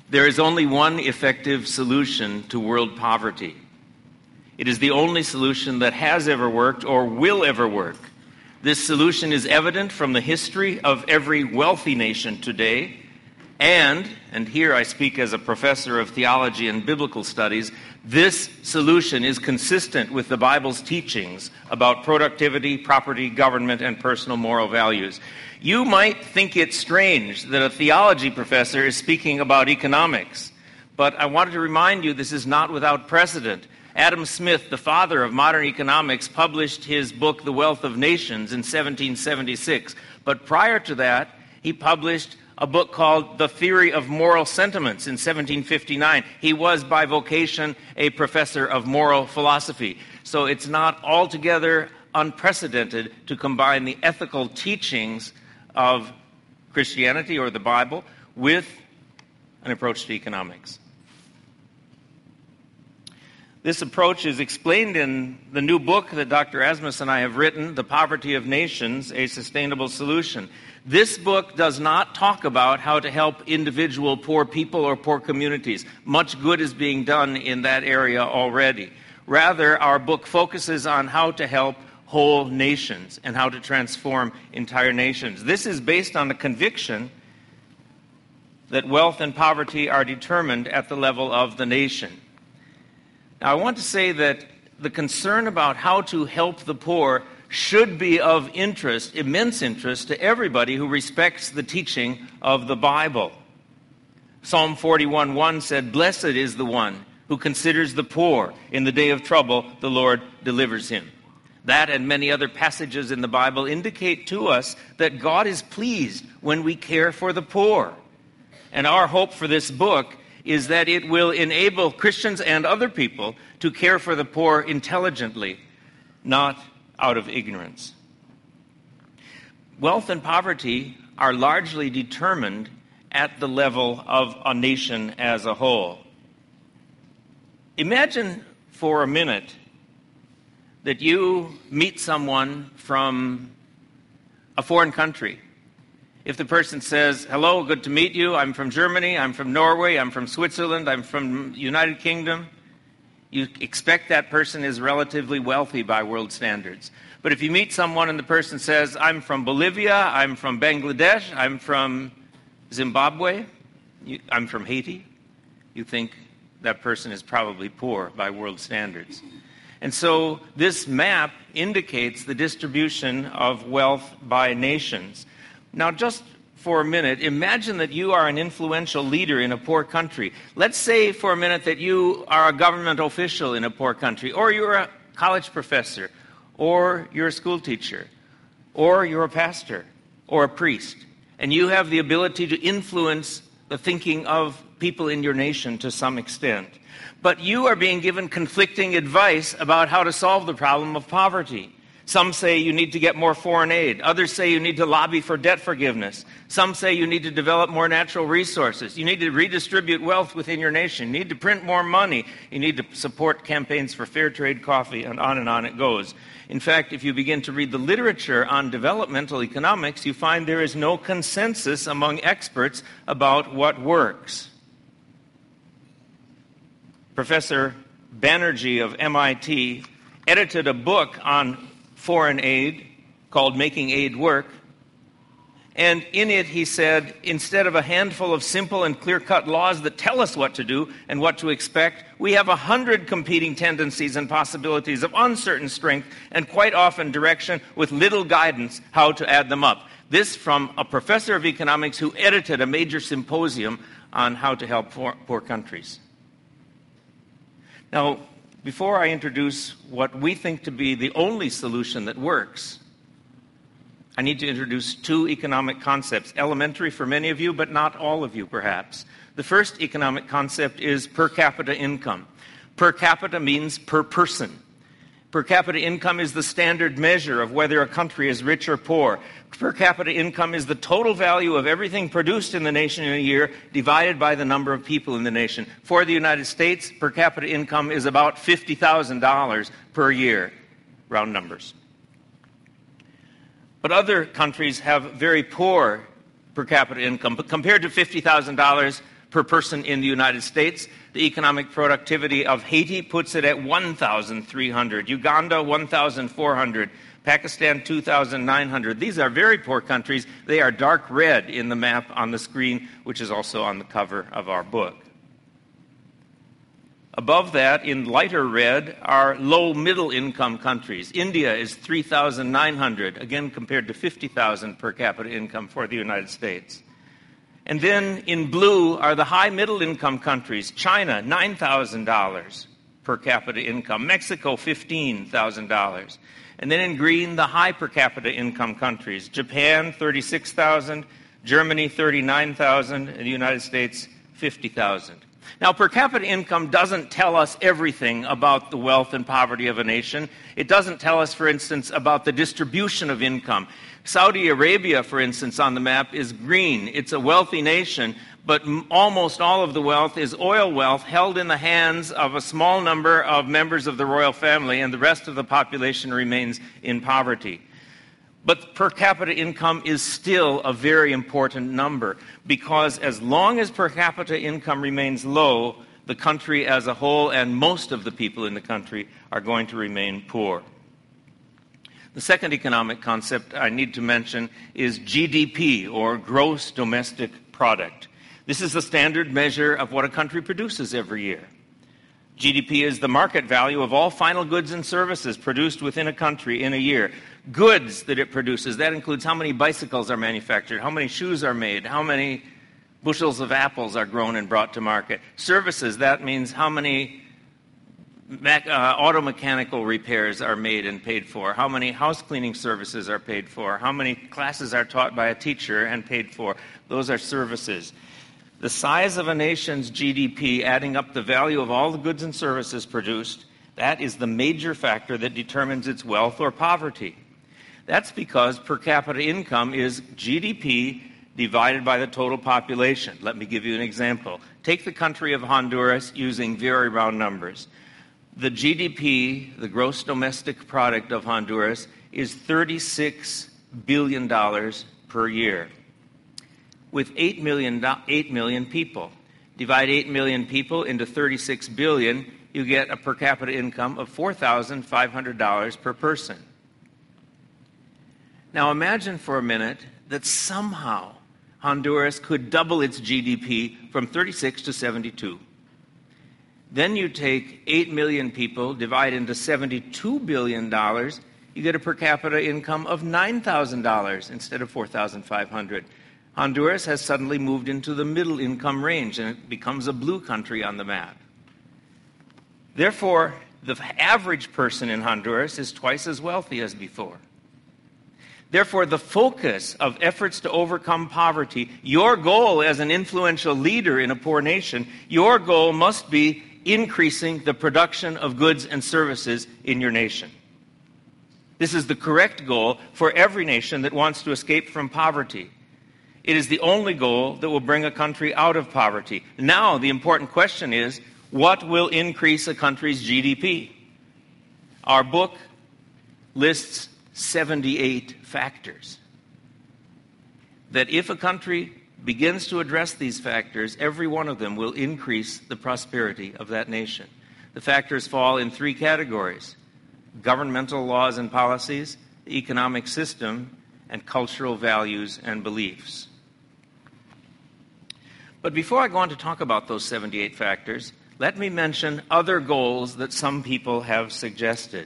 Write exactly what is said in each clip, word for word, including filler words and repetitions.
There is only one effective solution to world poverty. It is the only solution that has ever worked or will ever work. This solution is evident from the history of every wealthy nation today, and, and here I speak as a professor of theology and biblical studies, this solution is consistent with the Bible's teachings about productivity, property, government, and personal moral values. You might think it strange that a theology professor is speaking about economics, but I wanted to remind you this is not without precedent. Adam Smith, the father of modern economics, published his book, The Wealth of Nations, in seventeen seventy-six. But prior to that, he published a book called The Theory of Moral Sentiments in seventeen fifty-nine. He was, by vocation, a professor of moral philosophy. So it's not altogether unprecedented to combine the ethical teachings of Christianity or the Bible with an approach to economics. This approach is explained in the new book that Doctor Asmus and I have written, The Poverty of Nations, A Sustainable Solution. This book does not talk about how to help individual poor people or poor communities. Much good is being done in that area already. Rather, our book focuses on how to help whole nations and how to transform entire nations. This is based on the conviction that wealth and poverty are determined at the level of the nation. Now, I want to say that the concern about how to help the poor should be of interest, immense interest, to everybody who respects the teaching of the Bible. Psalm forty-one one said, "Blessed is the one who considers the poor. In the day of trouble, the Lord delivers him." That and many other passages in the Bible indicate to us that God is pleased when we care for the poor. And our hope for this book is that it will enable Christians and other people to care for the poor intelligently, not out of ignorance. Wealth and poverty are largely determined at the level of a nation as a whole. Imagine for a minute that you meet someone from a foreign country. If the person says, "Hello, good to meet you. I'm from Germany, I'm from Norway, I'm from Switzerland, I'm from the United Kingdom," you expect that person is relatively wealthy by world standards. But if you meet someone and the person says, "I'm from Bolivia, I'm from Bangladesh, I'm from Zimbabwe, I'm from Haiti," you think that person is probably poor by world standards. And so this map indicates the distribution of wealth by nations. Now, just for a minute, imagine that you are an influential leader in a poor country. Let's say for a minute that you are a government official in a poor country, or you're a college professor, or you're a school teacher, or you're a pastor, or a priest, and you have the ability to influence the thinking of people in your nation to some extent. But you are being given conflicting advice about how to solve the problem of poverty. Some say you need to get more foreign aid. Others say you need to lobby for debt forgiveness. Some say you need to develop more natural resources. You need to redistribute wealth within your nation. You need to print more money. You need to support campaigns for fair trade coffee, and on and on it goes. In fact, if you begin to read the literature on developmental economics, you find there is no consensus among experts about what works. Professor Banerjee of M I T edited a book on foreign aid called Making Aid Work. And in it he said, instead of a handful of simple and clear-cut laws that tell us what to do and what to expect, we have a hundred competing tendencies and possibilities of uncertain strength and quite often direction with little guidance how to add them up. This from a professor of economics who edited a major symposium on how to help poor, poor countries. Now, before I introduce what we think to be the only solution that works, I need to introduce two economic concepts, elementary for many of you, but not all of you, perhaps. The first economic concept is per capita income. Per capita means per person. Per capita income is the standard measure of whether a country is rich or poor. Per capita income is the total value of everything produced in the nation in a year divided by the number of people in the nation. For the United States, per capita income is about fifty thousand dollars per year, round numbers. But other countries have very poor per capita income. But compared to fifty thousand dollars per person in the United States. The economic productivity of Haiti puts it at one thousand three hundred. Uganda, one thousand four hundred. Pakistan, two thousand nine hundred. These are very poor countries. They are dark red in the map on the screen, which is also on the cover of our book. Above that, in lighter red, are low-middle income countries. India is three thousand nine hundred, again compared to fifty thousand per capita income for the United States. And then in blue are the high-middle income countries. China, nine thousand dollars per capita income. Mexico, fifteen thousand dollars. And then in green, the high per capita income countries. Japan, thirty-six thousand dollars. Germany, thirty-nine thousand dollars. And the United States, fifty thousand dollars. Now, per capita income doesn't tell us everything about the wealth and poverty of a nation. It doesn't tell us, for instance, about the distribution of income. Saudi Arabia, for instance, on the map is green. It's a wealthy nation, but m- almost all of the wealth is oil wealth held in the hands of a small number of members of the royal family, and the rest of the population remains in poverty. But per capita income is still a very important number, because as long as per capita income remains low, the country as a whole and most of the people in the country are going to remain poor. The second economic concept I need to mention is G D P, or gross domestic product. This is the standard measure of what a country produces every year. G D P is the market value of all final goods and services produced within a country in a year. Goods that it produces, that includes how many bicycles are manufactured, how many shoes are made, how many bushels of apples are grown and brought to market. Services, that means how many me- uh, auto mechanical repairs are made and paid for, how many house cleaning services are paid for, how many classes are taught by a teacher and paid for. Those are services. The size of a nation's G D P, adding up the value of all the goods and services produced, that is the major factor that determines its wealth or poverty. That's because per capita income is G D P divided by the total population. Let me give you an example. Take the country of Honduras using very round numbers. The G D P, the gross domestic product of Honduras, is thirty-six billion dollars per year, with eight million, eight million people. Divide eight million people into thirty-six billion, you get a per capita income of four thousand five hundred dollars per person. Now imagine for a minute that somehow Honduras could double its G D P from thirty-six to seventy-two. Then you take eight million people, divide into seventy-two billion dollars, you get a per capita income of nine thousand dollars instead of four thousand five hundred dollars. Honduras has suddenly moved into the middle income range, and it becomes a blue country on the map. Therefore, the average person in Honduras is twice as wealthy as before. Therefore, the focus of efforts to overcome poverty, your goal as an influential leader in a poor nation, your goal must be increasing the production of goods and services in your nation. This is the correct goal for every nation that wants to escape from poverty. It is the only goal that will bring a country out of poverty. Now, the important question is, what will increase a country's G D P? Our book lists seventy-eight factors. That if a country begins to address these factors, every one of them will increase the prosperity of that nation. The factors fall in three categories: governmental laws and policies, the economic system, and cultural values and beliefs. But before I go on to talk about those seventy-eight factors, let me mention other goals that some people have suggested.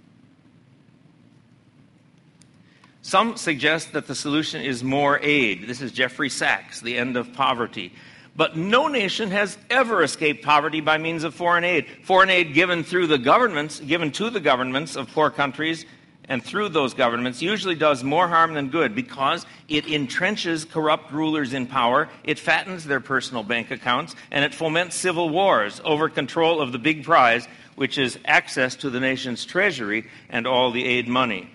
Some suggest that the solution is more aid. This is Jeffrey Sachs, The End of Poverty. But no nation has ever escaped poverty by means of foreign aid. Foreign aid given through the governments, given to the governments of poor countries and through those governments usually does more harm than good, because it entrenches corrupt rulers in power, it fattens their personal bank accounts, and it foments civil wars over control of the big prize, which is access to the nation's treasury and all the aid money.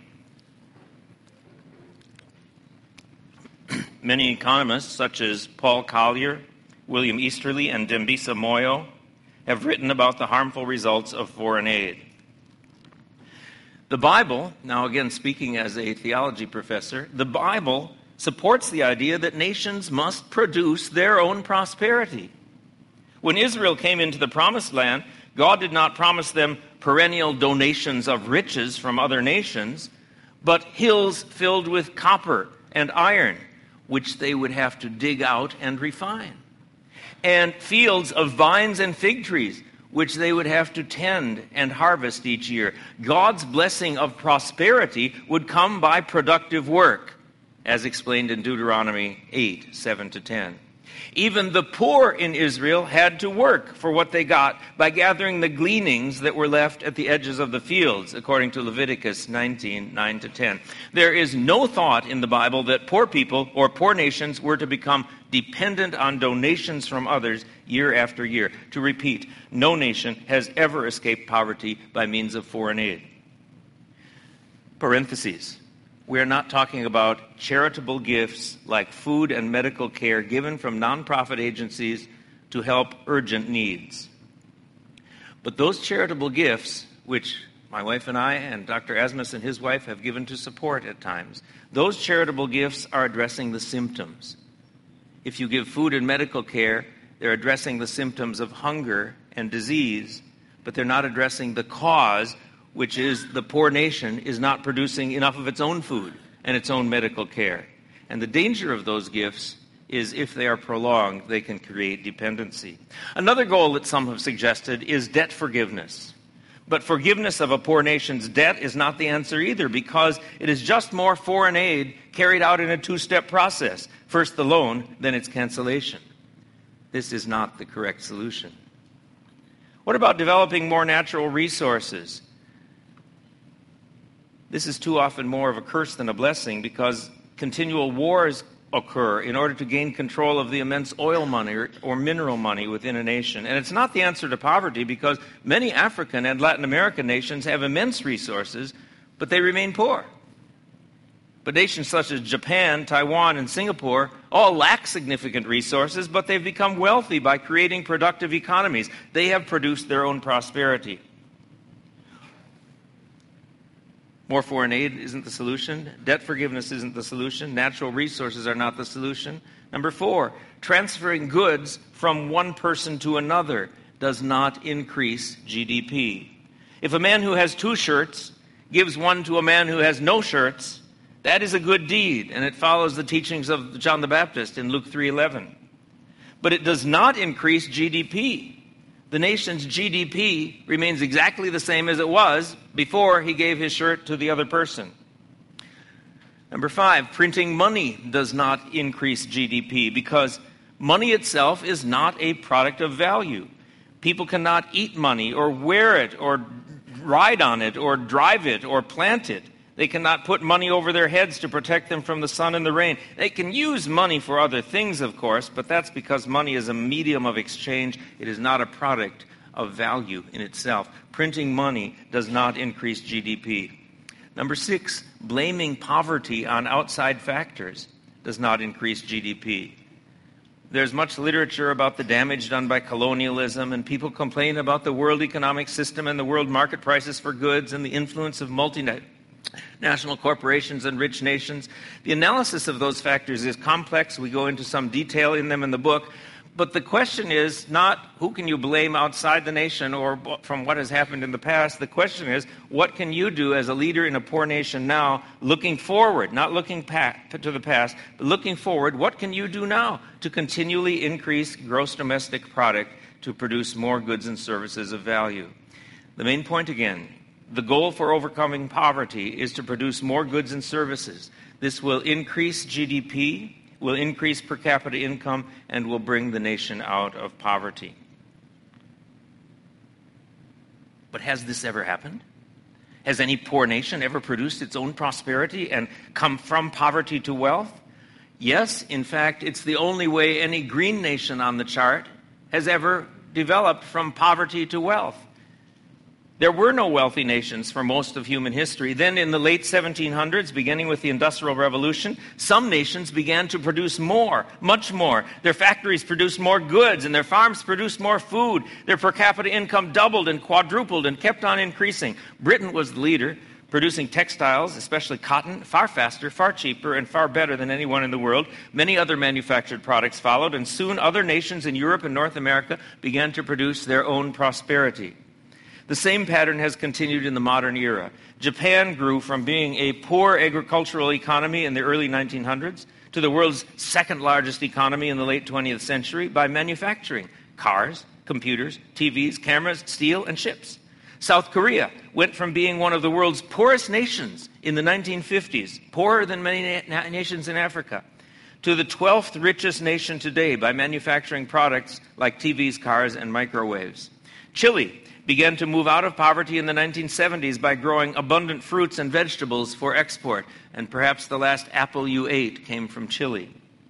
Many economists, such as Paul Collier, William Easterly, and Dambisa Moyo, have written about the harmful results of foreign aid. The Bible, now again speaking as a theology professor, the Bible supports the idea that nations must produce their own prosperity. When Israel came into the Promised Land, God did not promise them perennial donations of riches from other nations, but hills filled with copper and iron, which they would have to dig out and refine, and fields of vines and fig trees, which they would have to tend and harvest each year. God's blessing of prosperity would come by productive work, as explained in Deuteronomy eight, seven to ten. Even the poor in Israel had to work for what they got by gathering the gleanings that were left at the edges of the fields, according to Leviticus nineteen, nine to ten. There is no thought in the Bible that poor people or poor nations were to become dependent on donations from others year after year. To repeat, no nation has ever escaped poverty by means of foreign aid. Parentheses. We are not talking about charitable gifts like food and medical care given from nonprofit agencies to help urgent needs. But those charitable gifts, which my wife and I and Doctor Asmus and his wife have given to support at times, those charitable gifts are addressing the symptoms. If you give food and medical care, they're addressing the symptoms of hunger and disease, but they're not addressing the cause, which is the poor nation is not producing enough of its own food and its own medical care. And the danger of those gifts is if they are prolonged, they can create dependency. Another goal that some have suggested is debt forgiveness. But forgiveness of a poor nation's debt is not the answer either, because it is just more foreign aid carried out in a two-step process. First the loan, then its cancellation. This is not the correct solution. What about developing more natural resources? This is too often more of a curse than a blessing, because continual wars occur in order to gain control of the immense oil money or, or mineral money within a nation. And it's not the answer to poverty, because many African and Latin American nations have immense resources, but they remain poor. But nations such as Japan, Taiwan, and Singapore all lack significant resources, but they've become wealthy by creating productive economies. They have produced their own prosperity. More foreign aid isn't the solution. Debt forgiveness isn't the solution. Natural resources are not the solution. Number four, transferring goods from one person to another does not increase G D P. If a man who has two shirts gives one to a man who has no shirts, that is a good deed, and it follows the teachings of John the Baptist in Luke three eleven. But it does not increase G D P. The nation's G D P remains exactly the same as it was before he gave his shirt to the other person. Number five, printing money does not increase G D P, because money itself is not a product of value. People cannot eat money or wear it or ride on it or drive it or plant it. They cannot put money over their heads to protect them from the sun and the rain. They can use money for other things, of course, but that's because money is a medium of exchange. It is not a product of value in itself. Printing money does not increase G D P. Number six, blaming poverty on outside factors does not increase G D P. There's much literature about the damage done by colonialism, and people complain about the world economic system and the world market prices for goods and the influence of multinational national corporations and rich nations. The analysis of those factors is complex. We go into some detail in them in the book. But the question is not who can you blame outside the nation or from what has happened in the past. The question is, what can you do as a leader in a poor nation now, looking forward, not looking to the past, but looking forward, what can you do now to continually increase gross domestic product to produce more goods and services of value? The main point again, the goal for overcoming poverty is to produce more goods and services. This will increase G D P, will increase per capita income, and will bring the nation out of poverty. But has this ever happened? Has any poor nation ever produced its own prosperity and come from poverty to wealth? Yes, in fact, it's the only way any green nation on the chart has ever developed from poverty to wealth. There were no wealthy nations for most of human history. Then in the late seventeen hundreds, beginning with the Industrial Revolution, some nations began to produce more, much more. Their factories produced more goods, and their farms produced more food. Their per capita income doubled and quadrupled and kept on increasing. Britain was the leader, producing textiles, especially cotton, far faster, far cheaper, and far better than anyone in the world. Many other manufactured products followed, and soon other nations in Europe and North America began to produce their own prosperity. The same pattern has continued in the modern era. Japan grew from being a poor agricultural economy in the early nineteen hundreds to the world's second largest economy in the late twentieth century by manufacturing cars, computers, T Vs, cameras, steel, and ships. South Korea went from being one of the world's poorest nations in the nineteen fifties, poorer than many na- nations in Africa, to the twelfth richest nation today by manufacturing products like T Vs, cars, and microwaves. Chile began to move out of poverty in the nineteen seventies by growing abundant fruits and vegetables for export, and perhaps the last apple you ate came from Chile.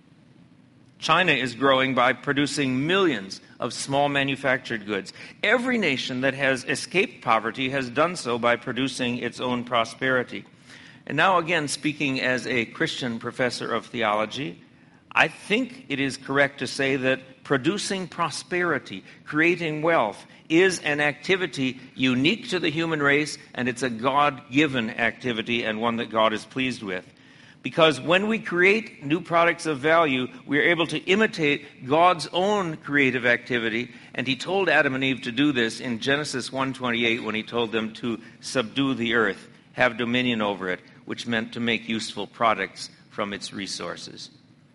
China is growing by producing millions of small manufactured goods. Every nation that has escaped poverty has done so by producing its own prosperity. And now again, speaking as a Christian professor of theology, I think it is correct to say that producing prosperity, creating wealth, is an activity unique to the human race, and it's a God-given activity and one that God is pleased with. Because when we create new products of value, we are able to imitate God's own creative activity, and he told Adam and Eve to do this in Genesis one twenty-eight when he told them to subdue the earth, have dominion over it, which meant to make useful products from its resources.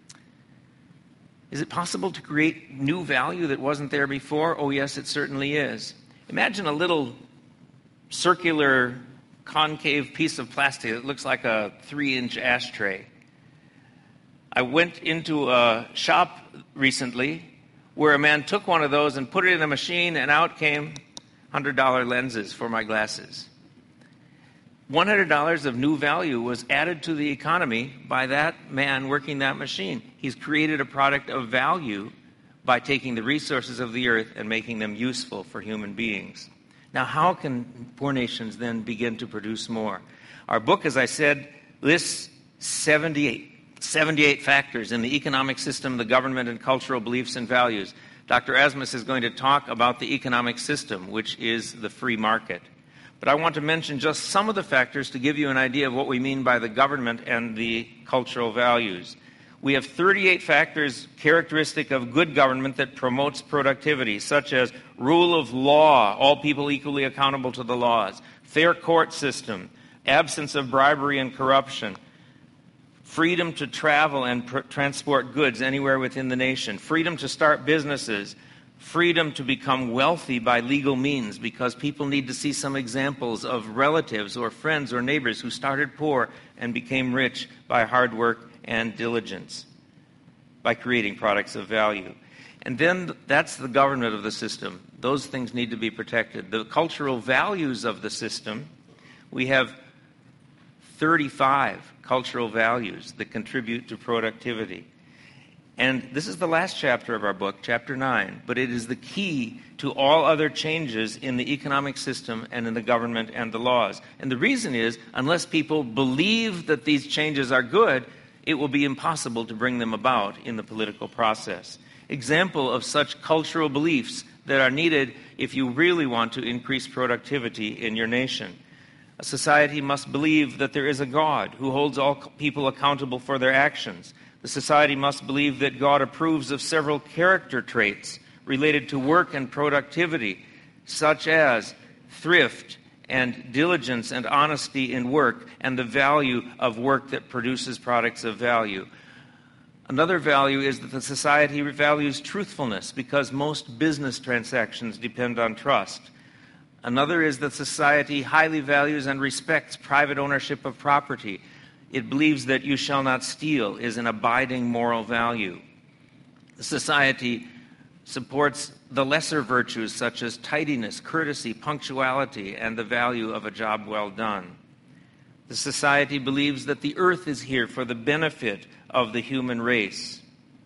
Is it possible to create new value that wasn't there before? Oh, yes, it certainly is. Imagine a little circular, concave piece of plastic that looks like a three-inch ashtray. I went into a shop recently where a man took one of those and put it in a machine, and out came one hundred dollar lenses for my glasses. one hundred dollars of new value was added to the economy by that man working that machine. He's created a product of value by taking the resources of the earth and making them useful for human beings. Now, how can poor nations then begin to produce more? Our book, as I said, lists seventy-eight, seventy-eight factors in the economic system, the government, and cultural beliefs and values. Doctor Asmus is going to talk about the economic system, which is the free market. But I want to mention just some of the factors to give you an idea of what we mean by the government and the cultural values. We have thirty-eight factors characteristic of good government that promotes productivity, such as rule of law, all people equally accountable to the laws, fair court system, absence of bribery and corruption, freedom to travel and pr- transport goods anywhere within the nation, freedom to start businesses, freedom to become wealthy by legal means, because people need to see some examples of relatives or friends or neighbors who started poor and became rich by hard work and diligence, by creating products of value. And then that's the government of the system. Those things need to be protected. The cultural values of the system, we have thirty-five cultural values that contribute to productivity. And this is the last chapter of our book, chapter nine, but it is the key to all other changes in the economic system and in the government and the laws. And the reason is, unless people believe that these changes are good, it will be impossible to bring them about in the political process. Example of such cultural beliefs that are needed if you really want to increase productivity in your nation. A society must believe that there is a God who holds all people accountable for their actions. The society must believe that God approves of several character traits related to work and productivity, such as thrift and diligence and honesty in work, and the value of work that produces products of value. Another value is that the society values truthfulness, because most business transactions depend on trust. Another is that society highly values and respects private ownership of property. It believes that you shall not steal is an abiding moral value. The society supports the lesser virtues such as tidiness, courtesy, punctuality, and the value of a job well done. The society believes that the earth is here for the benefit of the human race.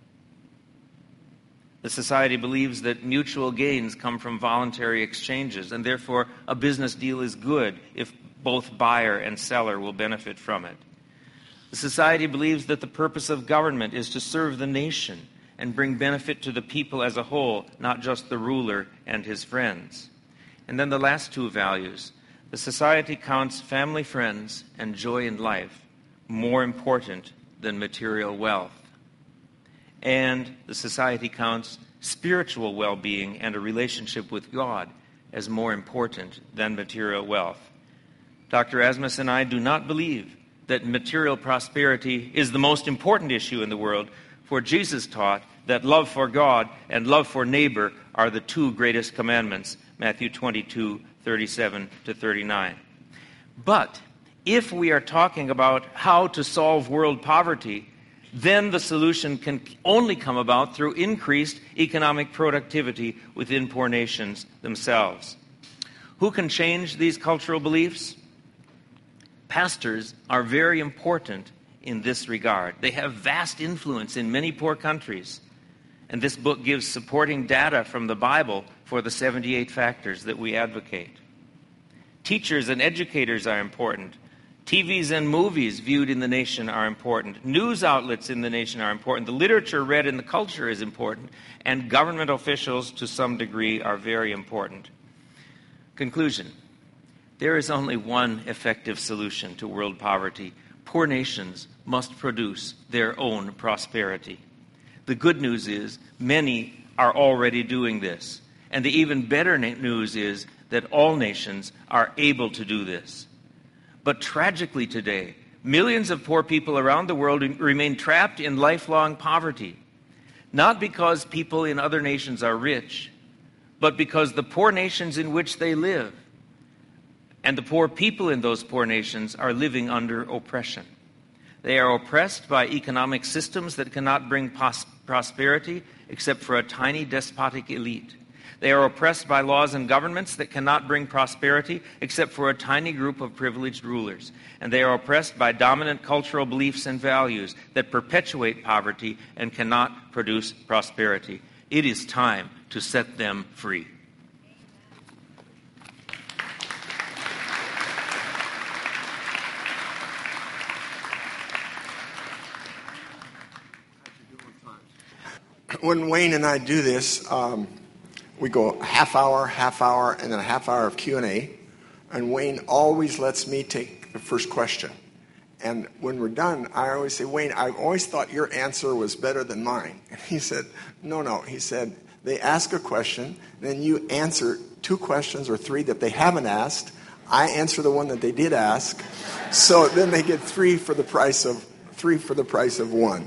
The society believes that mutual gains come from voluntary exchanges, and therefore a business deal is good if both buyer and seller will benefit from it. The society believes that the purpose of government is to serve the nation and bring benefit to the people as a whole, not just the ruler and his friends. And then the last two values. The society counts family, friends, and joy in life more important than material wealth. And the society counts spiritual well-being and a relationship with God as more important than material wealth. Doctor Asmus and I do not believe that material prosperity is the most important issue in the world, for Jesus taught that love for God and love for neighbor are the two greatest commandments, Matthew twenty-two, thirty-seven to thirty-nine. But if we are talking about how to solve world poverty, then the solution can only come about through increased economic productivity within poor nations themselves. Who can change these cultural beliefs? Pastors are very important in this regard. They have vast influence in many poor countries. And this book gives supporting data from the Bible for the seventy-eight factors that we advocate. Teachers and educators are important. T Vs and movies viewed in the nation are important. News outlets in the nation are important. The literature read in the culture is important. And government officials, to some degree, are very important. Conclusion. There is only one effective solution to world poverty. Poor nations must produce their own prosperity. The good news is many are already doing this. And the even better news is that all nations are able to do this. But tragically today, millions of poor people around the world remain trapped in lifelong poverty, not because people in other nations are rich, but because the poor nations in which they live and the poor people in those poor nations are living under oppression. They are oppressed by economic systems that cannot bring pos- prosperity except for a tiny despotic elite. They are oppressed by laws and governments that cannot bring prosperity except for a tiny group of privileged rulers. And they are oppressed by dominant cultural beliefs and values that perpetuate poverty and cannot produce prosperity. It is time to set them free. When Wayne and I do this, um, we go half hour, half hour, and then a half hour of Q and A. And Wayne always lets me take the first question. And when we're done, I always say, Wayne, I've always thought your answer was better than mine. And he said, no, no. He said, they ask a question, then you answer two questions or three that they haven't asked. I answer the one that they did ask. So then they get three for the price of three for the price of one.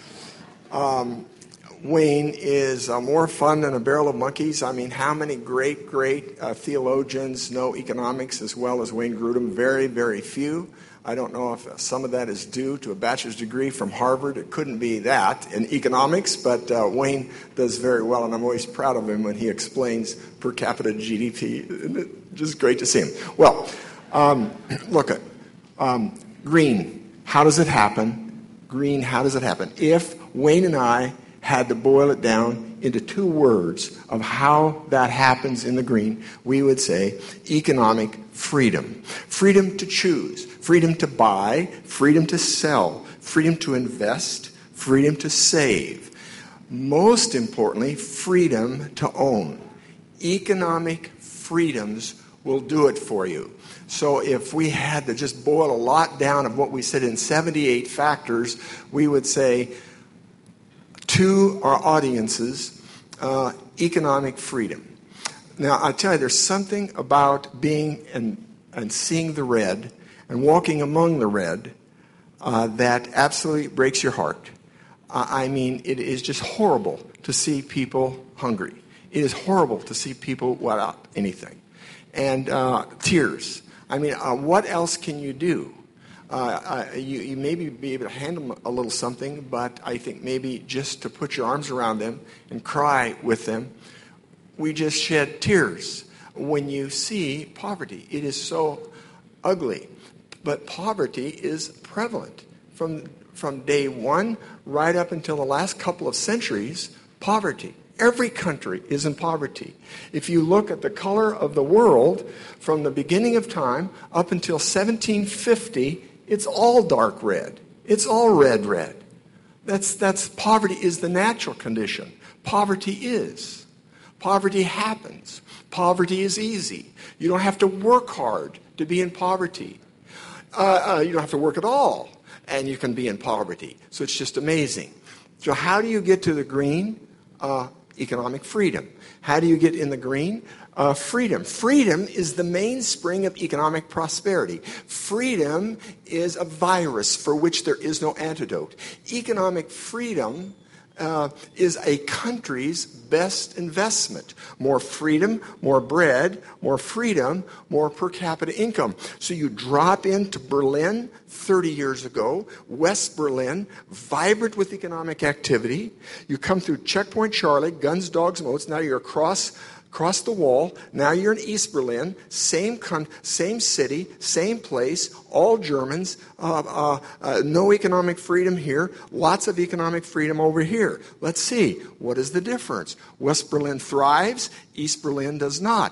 Um, Wayne is uh, more fun than a barrel of monkeys. I mean, how many great, great uh, theologians know economics as well as Wayne Grudem? Very, very few. I don't know if some of that is due to a bachelor's degree from Harvard. It couldn't be that in economics, but uh, Wayne does very well, and I'm always proud of him when he explains per capita G D P. Just great to see him. Well, um, look at um, green. How does it happen? Green, how does it happen? If Wayne and I had to boil it down into two words of how that happens in the green, we would say economic freedom. Freedom to choose, freedom to buy, freedom to sell, freedom to invest, freedom to save. Most importantly, freedom to own. Economic freedoms will do it for you. So if we had to just boil a lot down of what we said in seventy-eight factors, we would say to our audiences, uh, economic freedom. Now, I tell you, there's something about being and, and seeing the red and walking among the red uh, that absolutely breaks your heart. Uh, I mean, it is just horrible to see people hungry. It is horrible to see people without anything. And uh, tears. I mean, uh, what else can you do? Uh, uh, you, you maybe be able to hand them a little something, but I think maybe just to put your arms around them and cry with them. We just shed tears when you see poverty. It is so ugly. But poverty is prevalent. From, from day one right up until the last couple of centuries, poverty. Every country is in poverty. If you look at the color of the world from the beginning of time up until seventeen fifty, it's all dark red. It's all red, red. That's, that's poverty is the natural condition. Poverty is. Poverty happens. Poverty is easy. You don't have to work hard to be in poverty. Uh, uh, you don't have to work at all, and you can be in poverty. So it's just amazing. So how do you get to the green? Uh, economic freedom. How do you get in the green? Uh, freedom. Freedom is the mainspring of economic prosperity. Freedom is a virus for which there is no antidote. Economic freedom Uh, is a country's best investment. More freedom, more bread, more freedom, more per capita income. So you drop into Berlin thirty years ago, West Berlin, vibrant with economic activity. You come through Checkpoint Charlie, guns, dogs, moats. Now you're across Across the wall. Now you're in East Berlin, same con- same city, same place, all Germans, uh, uh, uh, no economic freedom here, lots of economic freedom over here. Let's see, what is the difference? West Berlin thrives, East Berlin does not.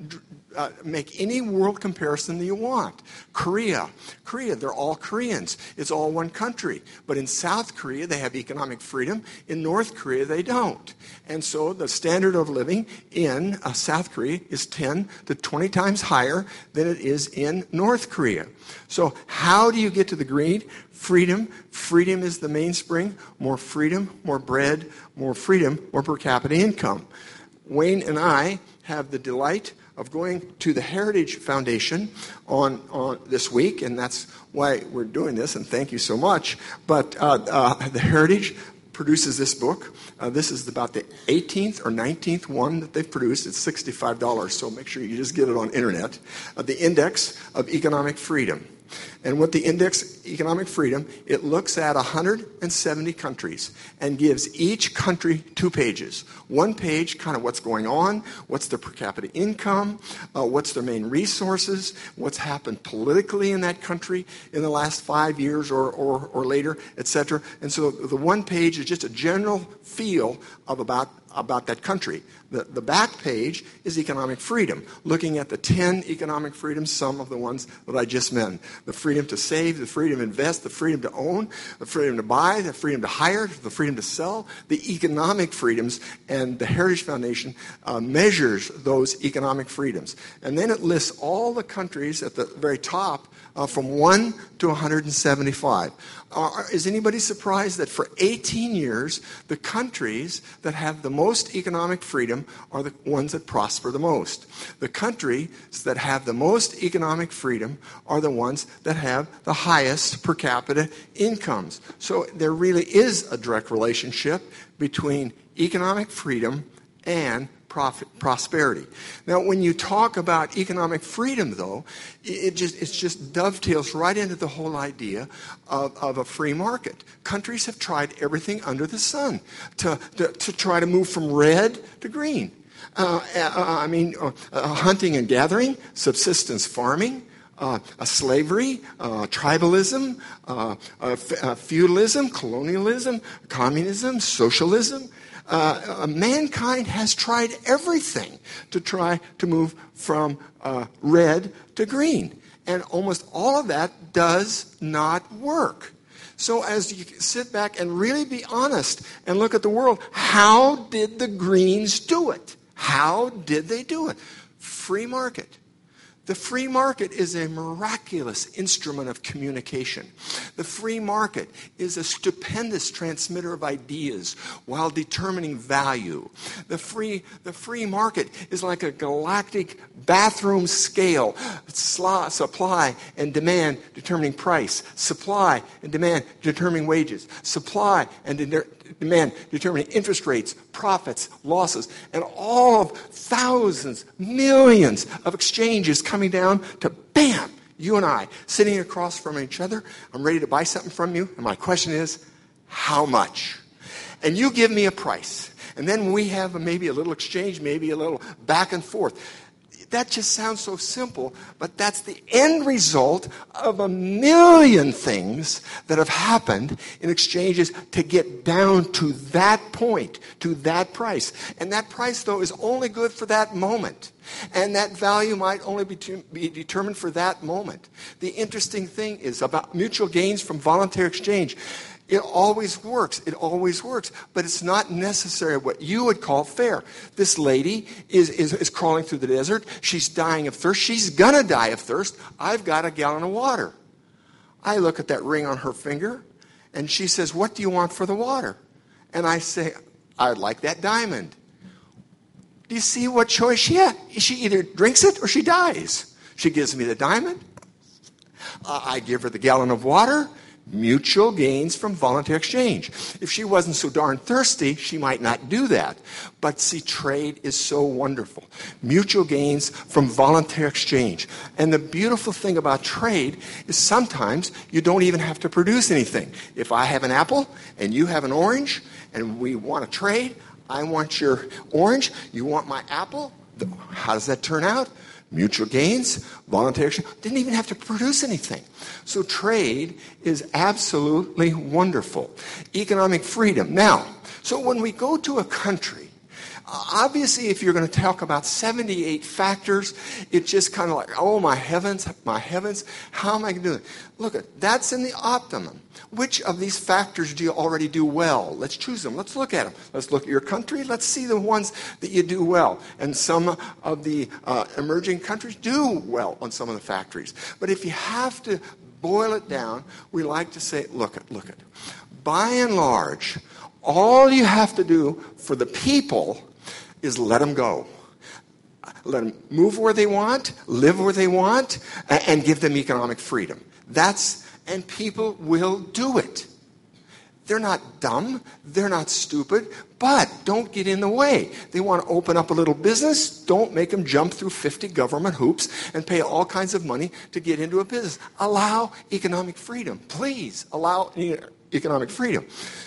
Uh, make any world comparison that you want. Korea. Korea, they're all Koreans. It's all one country. But in South Korea, they have economic freedom. In North Korea, they don't. And so the standard of living in uh, South Korea is ten to twenty times higher than it is in North Korea. So how do you get to the green? Freedom. Freedom is the mainspring. More freedom, more bread, more freedom, more per capita income. Wayne and I have the delight of going to the Heritage Foundation on, on this week, and that's why we're doing this, and thank you so much. But uh, uh, the Heritage produces this book. Uh, this is about the eighteenth or nineteenth one that they've produced. It's sixty-five dollars, so make sure you just get it on internet. Uh, the Index of Economic Freedom. And what the Index Economic Freedom, it looks at one hundred seventy countries and gives each country two pages. One page, kind of what's going on, what's their per capita income, uh, what's their main resources, what's happened politically in that country in the last five years or, or, or later, et cetera. And so the one page is just a general feel of about about that country. The, the back page is economic freedom, looking at the ten economic freedoms, some of the ones that I just mentioned. The freedom to save, the freedom to invest, the freedom to own, the freedom to buy, the freedom to hire, the freedom to sell, the economic freedoms, and the Heritage Foundation uh, measures those economic freedoms. And then it lists all the countries at the very top uh, from one to one hundred seventy-five. Uh, is anybody surprised that for eighteen years, the countries that have the most economic freedom are the ones that prosper the most? The countries that have the most economic freedom are the ones that have the highest per capita incomes. So there really is a direct relationship between economic freedom and profit, prosperity. Now, when you talk about economic freedom, though, it just it just dovetails right into the whole idea of, of a free market. Countries have tried everything under the sun to, to, to try to move from red to green. Uh, uh, I mean, uh, uh, hunting and gathering, subsistence farming, Uh, uh, slavery, uh, tribalism, uh, uh, f- uh, feudalism, colonialism, communism, socialism. Uh, uh, mankind has tried everything to try to move from uh, red to green. And almost all of that does not work. So as you sit back and really be honest and look at the world, how did the Greens do it? How did they do it? Free market. The free market is a miraculous instrument of communication. The free market is a stupendous transmitter of ideas while determining value. The free, the free market is like a galactic bathroom scale. Sla, supply and demand determining price. Supply and demand determining wages. Supply and de- demand determining interest rates, profits, losses, and all of thousands, millions of exchanges coming down to bam, you and I sitting across from each other. I'm ready to buy something from you, and my question is, how much? And you give me a price, and then we have maybe a little exchange, maybe a little back and forth. That just sounds so simple, but that's the end result of a million things that have happened in exchanges to get down to that point, to that price. And that price, though, is only good for that moment. And that value might only be, to, be determined for that moment. The interesting thing is about mutual gains from voluntary exchange. It always works. It always works. But it's not necessarily what you would call fair. This lady is, is, is crawling through the desert. She's dying of thirst. She's going to die of thirst. I've got a gallon of water. I look at that ring on her finger, and she says, what do you want for the water? And I say, I'd like that diamond. Do you see what choice she has? She either drinks it or she dies. She gives me the diamond. Uh, I give her the gallon of water. Mutual gains from voluntary exchange. If she wasn't so darn thirsty, she might not do that. But see, trade is so wonderful. Mutual gains from voluntary exchange. And the beautiful thing about trade is sometimes you don't even have to produce anything. If I have an apple and you have an orange and we want to trade, I want your orange, you want my apple. How does that turn out? Mutual gains, voluntary action, didn't even have to produce anything. So trade is absolutely wonderful. Economic freedom. Now, so when we go to a country, obviously if you're going to talk about seventy-eight factors, it's just kind of like, oh my heavens, my heavens, how am I going to do it? Look, that's in the optimum. Which of these factors do you already do well? Let's choose them. Let's look at them. Let's look at your country. Let's see the ones that you do well. And some of the uh, emerging countries do well on some of the factories. But if you have to boil it down, we like to say, look at, look at. By and large, all you have to do for the people is let them go. Let them move where they want, live where they want, and give them economic freedom. That's And people will do it. They're not dumb. They're not stupid. But don't get in the way. They want to open up a little business. Don't make them jump through fifty government hoops and pay all kinds of money to get into a business. Allow economic freedom. Please allow economic freedom.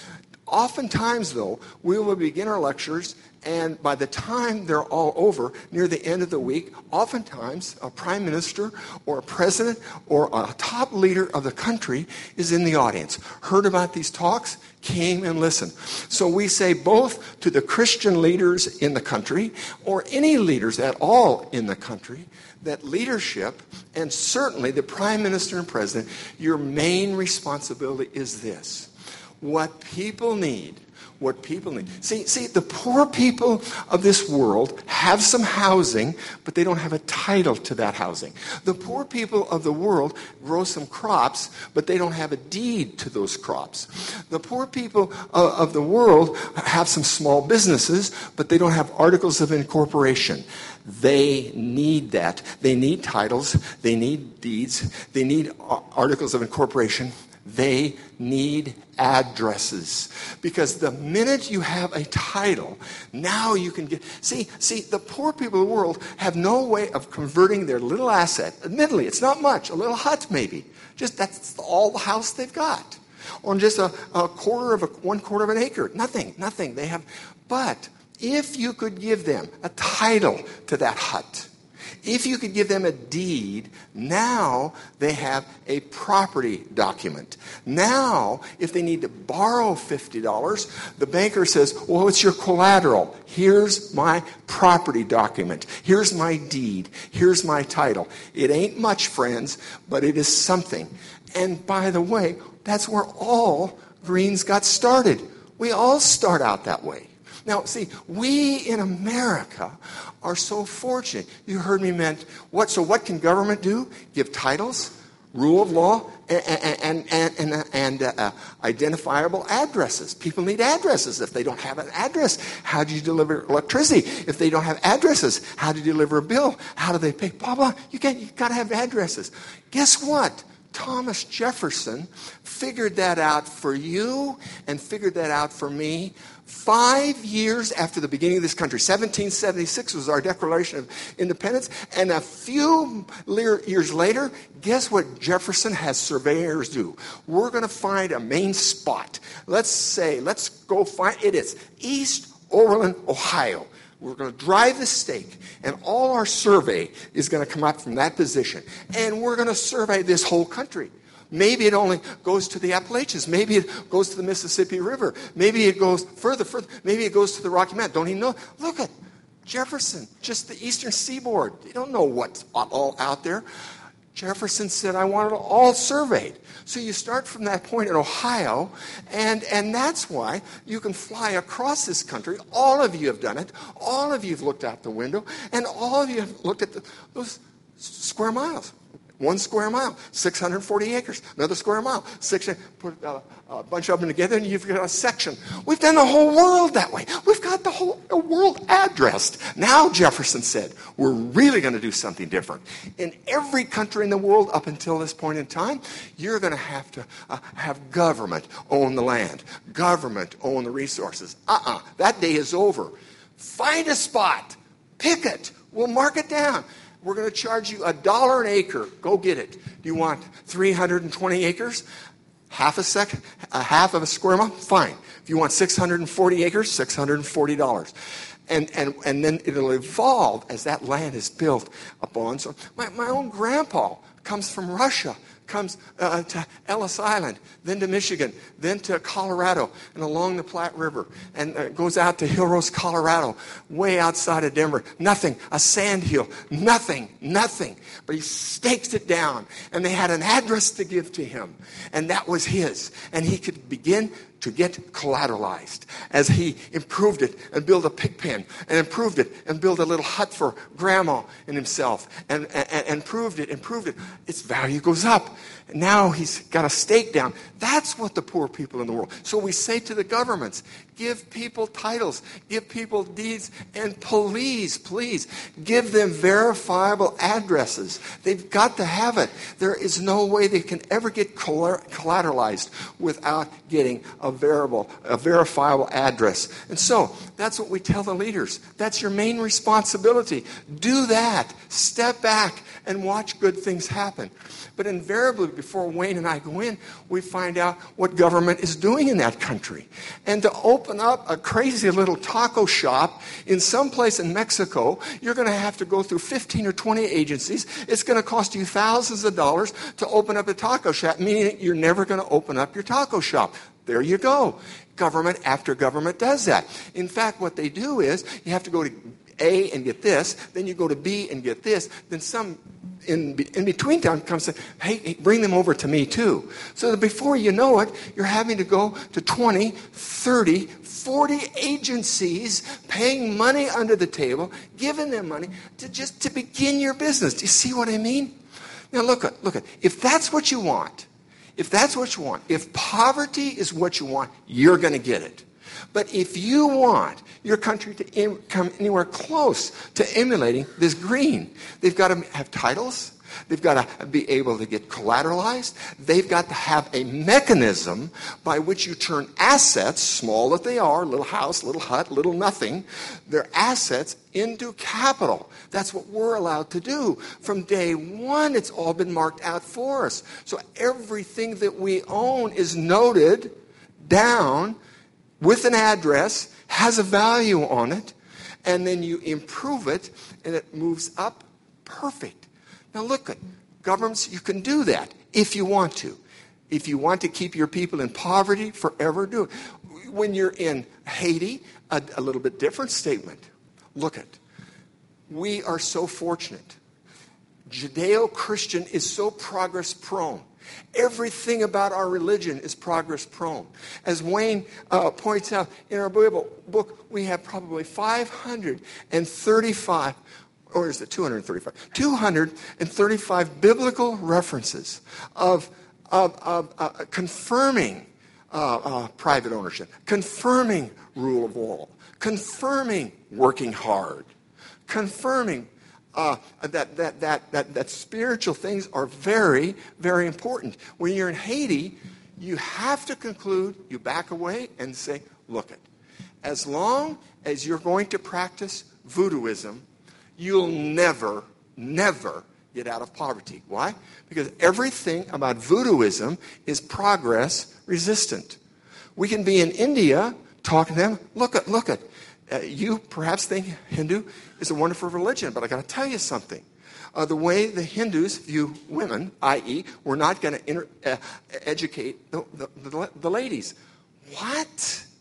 Oftentimes, though, we will begin our lectures, and by the time they're all over, near the end of the week, oftentimes a prime minister or a president or a top leader of the country is in the audience. Heard about these talks, came and listened. So we say both to the Christian leaders in the country, or any leaders at all in the country, that leadership, and certainly the prime minister and president, your main responsibility is this. What people need, what people need. See, see, the poor people of this world have some housing, but they don't have a title to that housing. The poor people of the world grow some crops, but they don't have a deed to those crops. The poor people of, of the world have some small businesses, but they don't have articles of incorporation. They need that. They need titles. They need deeds. They need articles of incorporation. They need addresses. Because the minute you have a title, now you can get... See, see, the poor people of the world have no way of converting their little asset. Admittedly, it's not much. A little hut, maybe. Just that's all the house they've got. Or just a, a quarter of a, one quarter of an acre. Nothing, nothing. They have... But if you could give them a title to that hut, if you could give them a deed, now they have a property document. Now, if they need to borrow fifty dollars, the banker says, well, it's your collateral. Here's my property document. Here's my deed. Here's my title. It ain't much, friends, but it is something. And by the way, that's where all Greens got started. We all start out that way. Now, see, we in America are so fortunate. You heard me meant what? So what can government do? Give titles, rule of law, and, and, and, and, and uh, identifiable addresses. People need addresses. If they don't have an address, how do you deliver electricity? If they don't have addresses, how do you deliver a bill? How do they pay? Blah, blah. You got you got to have addresses. Guess what? Thomas Jefferson figured that out for you and figured that out for me five years after the beginning of this country. seventeen seventy-six was our Declaration of Independence. And a few years later, guess what Jefferson has surveyors do? We're going to find a main spot. Let's say, let's go find, it is East Overland, Ohio. We're going to drive the stake, and all our survey is going to come up from that position. And we're going to survey this whole country. Maybe it only goes to the Appalachians. Maybe it goes to the Mississippi River. Maybe it goes further, further. Maybe it goes to the Rocky Mountain. Don't even know. Look at Jefferson, just the eastern seaboard. You don't know what's all out there. Jefferson said, I want it all surveyed. So you start from that point in Ohio, and, and that's why you can fly across this country. All of you have done it. All of you have looked out the window, and all of you have looked at the, those square miles. One square mile, six hundred forty acres. Another square mile, six. Put uh, a bunch of them together, and you've got a section. We've done the whole world that way. We've got the whole the world addressed. Now, Jefferson said, we're really going to do something different. In every country in the world up until this point in time, you're going to have to uh, have government own the land, government own the resources. Uh-uh, that day is over. Find a spot, pick it. We'll mark it down. We're going to charge you a dollar an acre. Go get it. Do you want three hundred twenty acres? Half a second, a half of a square mile? Fine. If you want six hundred forty acres, six hundred forty dollars. And, and, and then it'll evolve as that land is built upon. So my, my own grandpa comes from Russia, comes uh, to Ellis Island, then to Michigan, then to Colorado, and along the Platte River, and uh, goes out to Hill Rose, Colorado, way outside of Denver. Nothing, a sand hill, nothing, nothing. But he staked it down, and they had an address to give to him, and that was his. And he could begin to get collateralized as he improved it and built a pig pen and improved it and built a little hut for grandma and himself and, and, and improved it, improved it. Its value goes up. Now he's got a stake down. That's what the poor people in the world. So we say to the governments, give people titles, give people deeds, and please, please, give them verifiable addresses. They've got to have it. There is no way they can ever get collateralized without getting a verifiable, a verifiable address. And so that's what we tell the leaders. That's your main responsibility. Do that. Step back and watch good things happen. But invariably, before Wayne and I go in, we find out what government is doing in that country. And to open up a crazy little taco shop in some place in Mexico, you're going to have to go through fifteen or twenty agencies. It's going to cost you thousands of dollars to open up a taco shop, meaning you're never going to open up your taco shop. There you go. Government after government does that. In fact, what they do is you have to go to A and get this, then you go to B and get this, then some in, in between town comes and say, hey, hey, bring them over to me too. So that before you know it, you're having to go to twenty, thirty, forty agencies, paying money under the table, giving them money to just to begin your business. Do you see what I mean? Now look at, look at, if that's what you want, if that's what you want, if poverty is what you want, you're going to get it. But if you want your country to em- come anywhere close to emulating this green, they've got to have titles. They've got to be able to get collateralized. They've got to have a mechanism by which you turn assets, small that they are, little house, little hut, little nothing, their assets into capital. That's what we're allowed to do. From day one, it's all been marked out for us. So everything that we own is noted down with an address, has a value on it, and then you improve it, and it moves up perfect. Now look at governments, you can do that if you want to. If you want to keep your people in poverty forever, do it. When you're in Haiti, a, a little bit different statement. Look at, we are so fortunate. Judeo-Christian is so progress-prone. Everything about our religion is progress-prone. As Wayne uh, points out in our Bible book, we have probably five hundred thirty-five, or is it two hundred thirty-five? two hundred thirty-five biblical references of, of, of uh, confirming uh, uh, private ownership, confirming rule of law, confirming working hard, confirming Uh, that, that, that, that, that spiritual things are very, very important. When you're in Haiti, you have to conclude, you back away and say, look it, as long as you're going to practice voodooism, you'll never, never get out of poverty. Why? Because everything about voodooism is progress resistant. We can be in India talking to them, look at, look at, Uh, you perhaps think Hindu is a wonderful religion, but I got to tell you something. Uh, the way the Hindus view women, that is, we're not going to uh, educate the, the, the, the ladies. What?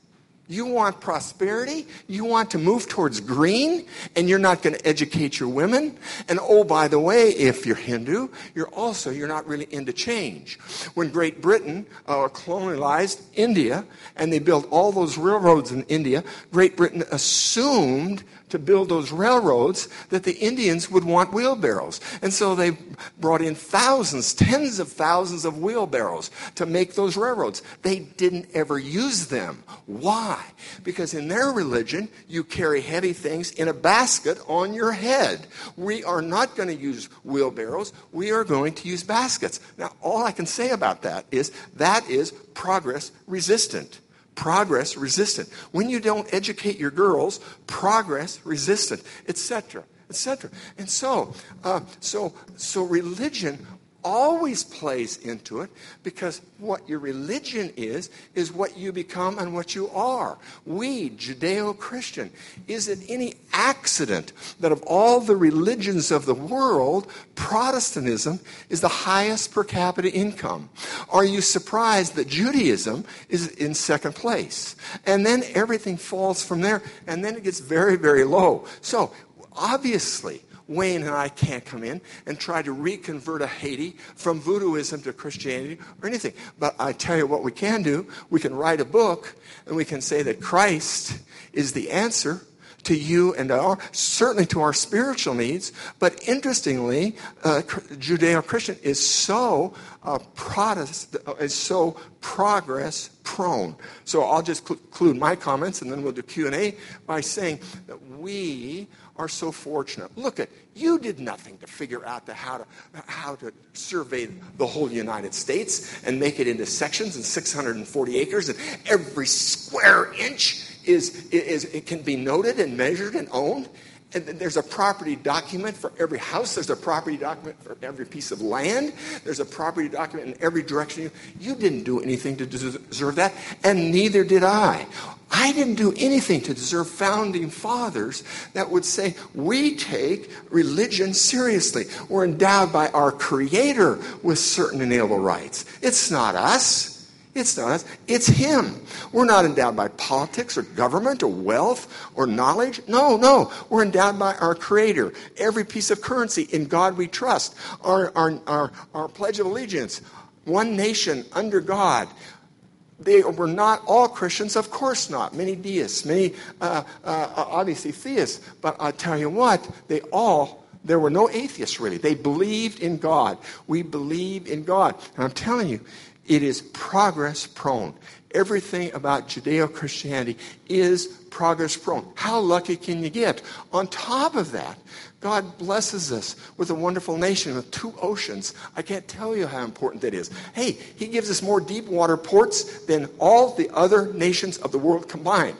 You want prosperity? You want to move towards green? And you're not going to educate your women? And oh, by the way, if you're Hindu, you're also, you're not really into change. When Great Britain uh, colonialized India and they built all those railroads in India, Great Britain assumed to build those railroads that the Indians would want wheelbarrows. And so they brought in thousands, tens of thousands of wheelbarrows to make those railroads. They didn't ever use them. Why? Because in their religion, you carry heavy things in a basket on your head. We are not going to use wheelbarrows. We are going to use baskets. Now, all I can say about that is that is progress resistant. Progress resistant. When you don't educate your girls, progress resistant, et cetera, et cetera. And so, uh, so, so religion always plays into it, because what your religion is, is what you become and what you are. We, Judeo-Christian, is it any accident that of all the religions of the world, Protestantism is the highest per capita income? Are you surprised that Judaism is in second place? And then everything falls from there, and then it gets very, very low. So, obviously, Wayne and I can't come in and try to reconvert a Haiti from voodooism to Christianity or anything. But I tell you what we can do. We can write a book and we can say that Christ is the answer to you and our, certainly to our spiritual needs. But interestingly, uh, Judeo-Christian is so uh, Protestant, is so progress prone. So I'll just conclude my comments and then we'll do Q and A by saying that we are so fortunate. Look at, you did nothing to figure out the, how to how to survey the whole United States and make it into sections and six hundred forty acres, and every square inch is is it can be noted and measured and owned. And there's a property document for every house. There's a property document for every piece of land. There's a property document in every direction. You, you didn't do anything to deserve that, and neither did I. I didn't do anything to deserve founding fathers that would say, we take religion seriously. We're endowed by our Creator with certain inalienable rights. It's not us. It's not us. It's Him. We're not endowed by politics or government or wealth or knowledge. No, no. We're endowed by our Creator. Every piece of currency, in God we trust. Our, our, our, our Pledge of Allegiance, one nation under God. They were not all Christians, of course not. Many deists, many uh, uh, obviously theists. But I tell you what, they all, there were no atheists really. They believed in God. We believe in God. And I'm telling you, it is progress prone. Everything about Judeo-Christianity is progress prone. How lucky can you get? On top of that, God blesses us with a wonderful nation with two oceans. I can't tell you how important that is. Hey, He gives us more deep water ports than all the other nations of the world combined.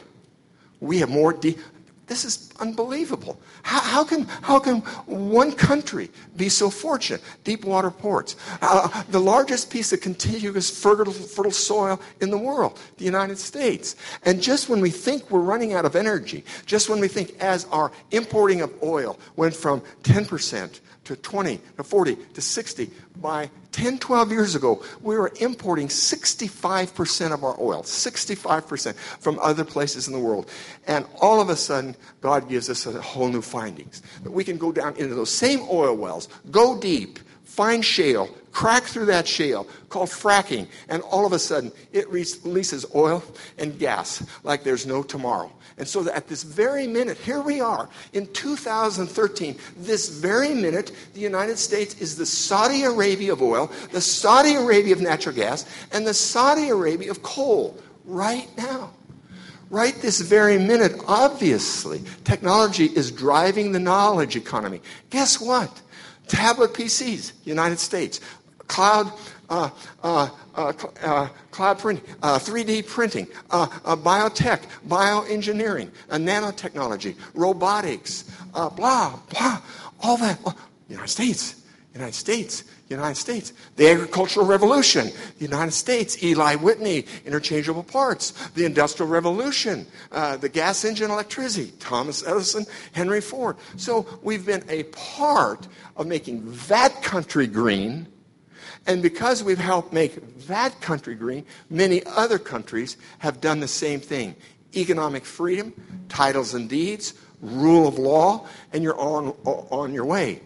We have more deep. This is unbelievable. How, how can how can one country be so fortunate? Deep water ports. Uh, the largest piece of contiguous fertile, fertile soil in the world, the United States. And just when we think we're running out of energy, just when we think as our importing of oil went from ten percent to twenty to forty to sixty, by ten, twelve years ago, we were importing sixty-five percent of our oil, sixty-five percent from other places in the world. And all of a sudden, God gives us a whole new findings. That we can go down into those same oil wells, go deep, find shale, crack through that shale, called fracking, and all of a sudden, it releases oil and gas like there's no tomorrow. And so that at this very minute, here we are, in two thousand thirteen, this very minute, the United States is the Saudi Arabia of oil, the Saudi Arabia of natural gas, and the Saudi Arabia of coal, right now. Right this very minute, obviously, technology is driving the knowledge economy. Guess what? Tablet P Cs, United States. Cloud uh, uh, uh, uh, cloud printing, uh, three D printing, uh, uh, biotech, bioengineering, uh, nanotechnology, robotics, uh, blah, blah, all that. Well, United States, United States, United States. The agricultural revolution, the United States. Eli Whitney, interchangeable parts. The industrial revolution, uh, the gas engine electricity, Thomas Edison, Henry Ford. So we've been a part of making that country green. And because we've helped make that country green, many other countries have done the same thing. economic freedom, titles and deeds, rule of law, and you're on, on your way.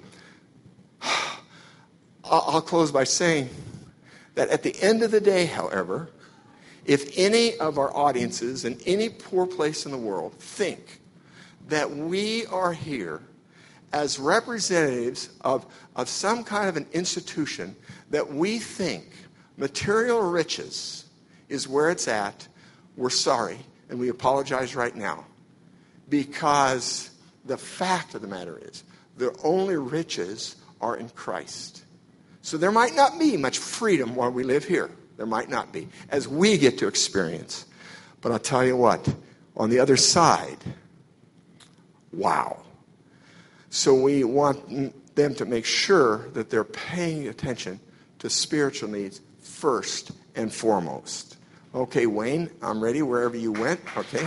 I'll close by saying that at the end of the day, however, if any of our audiences in any poor place in the world think that we are here as representatives of, of some kind of an institution that we think material riches is where it's at, we're sorry, and we apologize right now. Because the fact of the matter is, the only riches are in Christ. So there might not be much freedom while we live here. There might not be, as we get to experience. But I'll tell you what, on the other side, wow. So we want them to make sure that they're paying attention to spiritual needs first and foremost. Okay, Wayne, I'm ready wherever you went. Okay.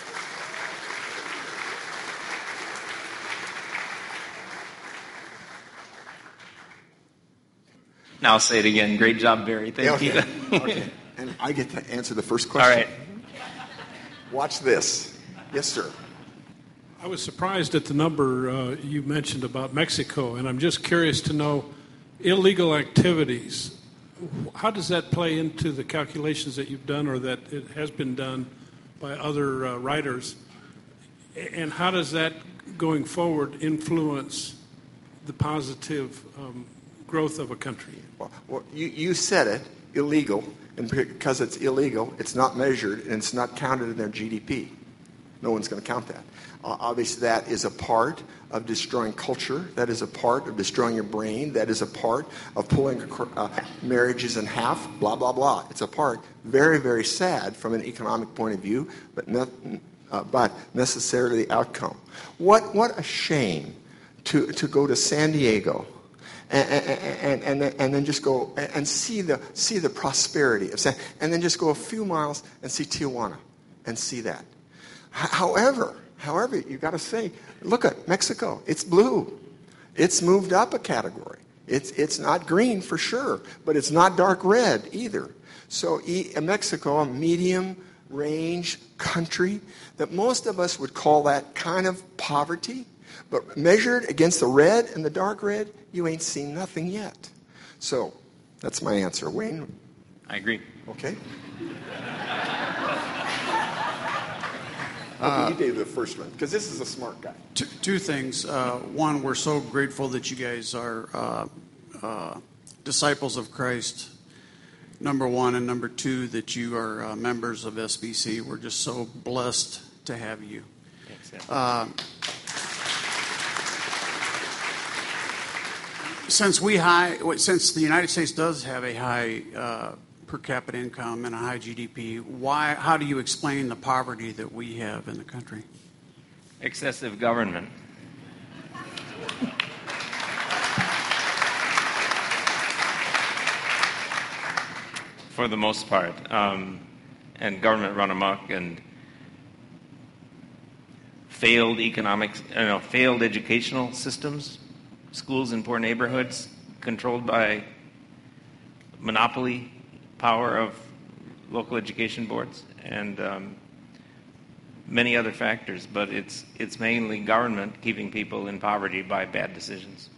Now I'll say it again. Great job, Barry. Thank okay. you. Okay. And I get to answer the first question. All right. Watch this. Yes, sir. I was surprised at the number uh, you mentioned about Mexico, and I'm just curious to know illegal activities. How does that play into the calculations that you've done or that it has been done by other uh, writers? And how does that, going forward, influence the positive um, growth of a country? Well, well you, you said it, illegal, and because it's illegal, it's not measured, and it's not counted in their G D P. No one's going to count that. Uh, obviously, that is a part of destroying culture. That is a part of destroying your brain. That is a part of pulling uh, marriages in half, blah, blah, blah. It's a part. Very, very sad from an economic point of view, but, not, uh, but necessarily the outcome. What, what a shame to, to go to San Diego and, and, and, and, and then just go and see the, see the prosperity of San, and then just go a few miles and see Tijuana and see that. However, however, you got to say, look at Mexico. It's blue. It's moved up a category. It's it's not green for sure, but it's not dark red either. So Mexico, a medium range country that most of us would call that kind of poverty, but measured against the red and the dark red, you ain't seen nothing yet. So that's my answer. Wayne? I agree. Okay. Uh, you did the first one, because this is a smart guy. Two, two things. Uh, one, we're so grateful that you guys are uh, uh, disciples of Christ, number one. And number two, that you are uh, members of S B C. We're just so blessed to have you. Uh, since we high, since the United States does have a high uh, per capita income and a high G D P, why? How do you explain the poverty that we have in the country? Excessive government. For the most part, um, and government run amok, and failed economics, you know, failed educational systems, schools in poor neighborhoods controlled by monopoly power of local education boards, and um, many other factors. But it's it's mainly government keeping people in poverty by bad decisions.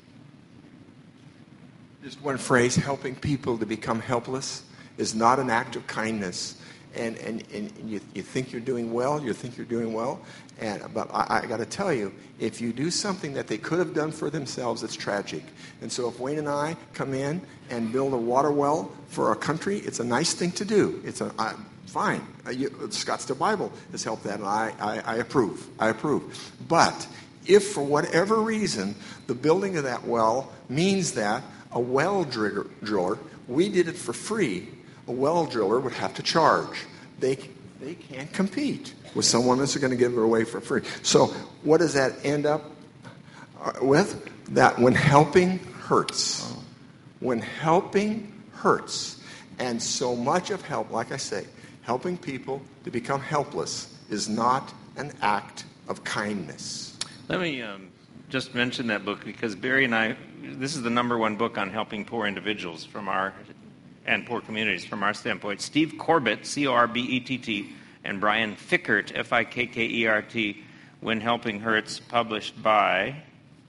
Just one phrase: helping people to become helpless is not an act of kindness. And and, and you, you think you're doing well, you think you're doing well, and but I, I got to tell you, if you do something that they could have done for themselves, it's tragic. And so if Wayne and I come in and build a water well for our country, it's a nice thing to do. It's a I, fine. Uh, you, Scottsdale Bible has helped that, and I, I, I approve. I approve. But if for whatever reason the building of that well means that a well driller, driller we did it for free, a well driller would have to charge. They they can't compete with someone that's going to give it away for free. So what does that end up with? That when helping hurts. When helping hurts. And so much of help, like I say, helping people to become helpless is not an act of kindness. Let me um, just mention that book, because Barry and I, this is the number one book on helping poor individuals from our and poor communities from our standpoint. Steve Corbett, C O R B E T T, and Brian Fickert, F I K K E R T, When Helping Hurts, published by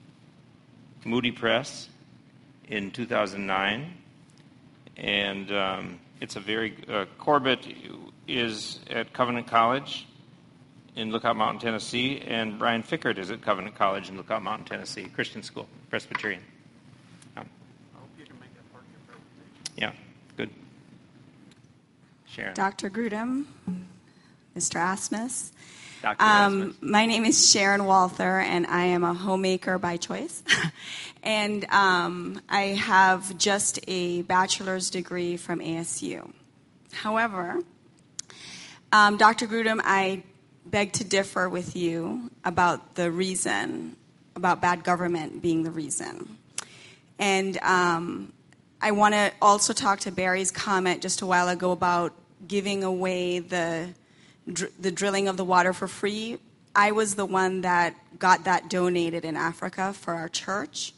Moody Press in two thousand nine. And um, it's a very, uh, Corbett is at Covenant College in Lookout Mountain, Tennessee, and Brian Fickert is at Covenant College in Lookout Mountain, Tennessee, Christian school, Presbyterian. Um, I hope you can make that part of your presentation. yeah, good. Sharon. Doctor Grudem, Mister Asmus. Doctor Um, Asmus. my name is Sharon Walther, and I am a homemaker by choice. and um, I have just a bachelor's degree from A S U. However, um, Doctor Grudem, I beg to differ with you about the reason, about bad government being the reason. And um, I want to also talk to Barry's comment just a while ago about giving away the dr- the drilling of the water for free. I was the one that got that donated in Africa for our church.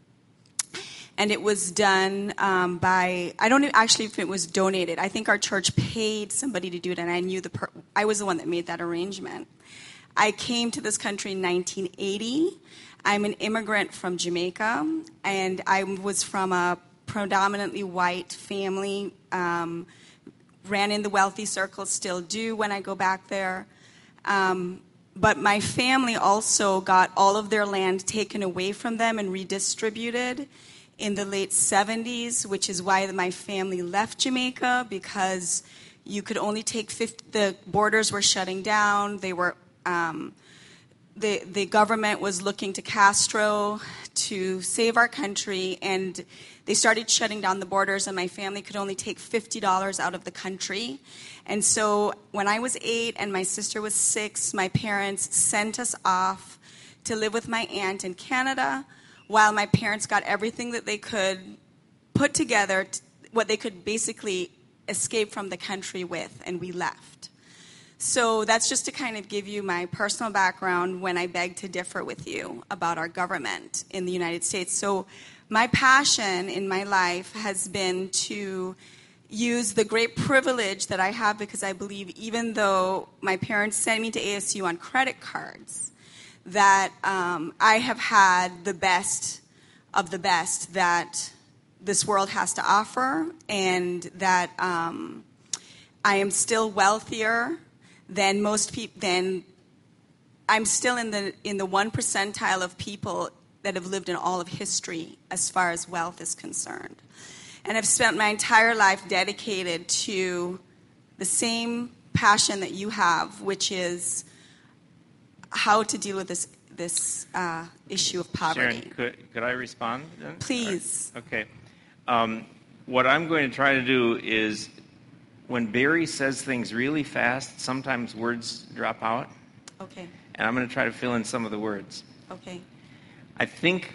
And it was done um, by, I don't know actually if it was donated. I think our church paid somebody to do it, and I knew the, per- I was the one that made that arrangement. I came to this country in nineteen eighty. I'm an immigrant from Jamaica, and I was from a predominantly white family, um, ran in the wealthy circles, still do when I go back there. Um, but my family also got all of their land taken away from them and redistributed in the late seventies, which is why my family left Jamaica, because you could only take fifty, the borders were shutting down. They were, um, the, the government was looking to Castro to save our country, and they started shutting down the borders, and my family could only take fifty dollars out of the country. And so when I was eight and my sister was six, my parents sent us off to live with my aunt in Canada, while my parents got everything that they could put together, t- what they could basically escape from the country with, and we left. So that's just to kind of give you my personal background when I beg to differ with you about our government in the United States. So my passion in my life has been to use the great privilege that I have, because I believe even though my parents sent me to A S U on credit cards, that um, I have had the best of the best that this world has to offer, and that um, I am still wealthier than most people. Than I'm still in the in the one percentile of people that have lived in all of history as far as wealth is concerned. And I've spent my entire life dedicated to the same passion that you have, which is how to deal with this this uh, issue of poverty. Sharon, could, could I respond then? Please. Or- okay. Um, what I'm going to try to do is, when Barry says things really fast, sometimes words drop out, Okay. and I'm going to try to fill in some of the words. Okay. I think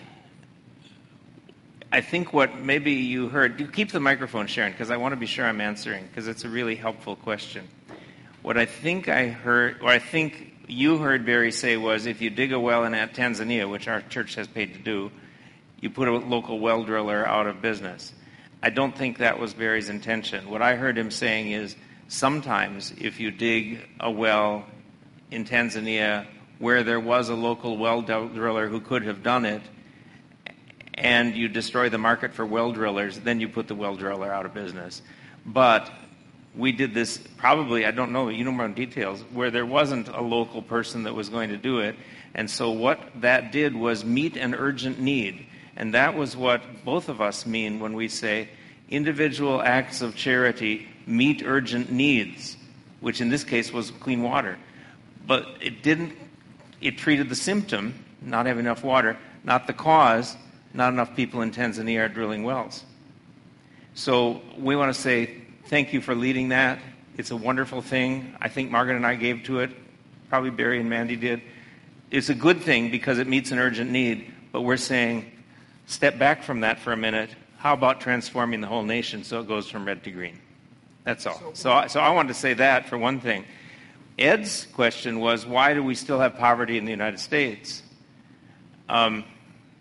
I think what maybe you heard, you keep the microphone, Sharon, because I want to be sure I'm answering, because it's a really helpful question. What I think I heard, or I think you heard Barry say was, if you dig a well in Tanzania, which our church has paid to do, you put a local well driller out of business. I don't think that was Barry's intention. What I heard him saying is, sometimes if you dig a well in Tanzania where there was a local well driller who could have done it, and you destroy the market for well drillers, then you put the well driller out of business. But we did this probably, I don't know, you know more details, where there wasn't a local person that was going to do it. And so what that did was meet an urgent need. And that was what both of us mean when we say individual acts of charity meet urgent needs, which in this case was clean water. But it didn't, it treated the symptom, not having enough water, not the cause. Not enough people in Tanzania are drilling wells. So we want to say thank you for leading that. It's a wonderful thing. I think Margaret and I gave to it. Probably Barry and Mandy did. It's a good thing because it meets an urgent need. But we're saying step back from that for a minute. How about transforming the whole nation so it goes from red to green? That's all. So, I, so I wanted to say that for one thing. Ed's question was, why do we still have poverty in the United States? Um,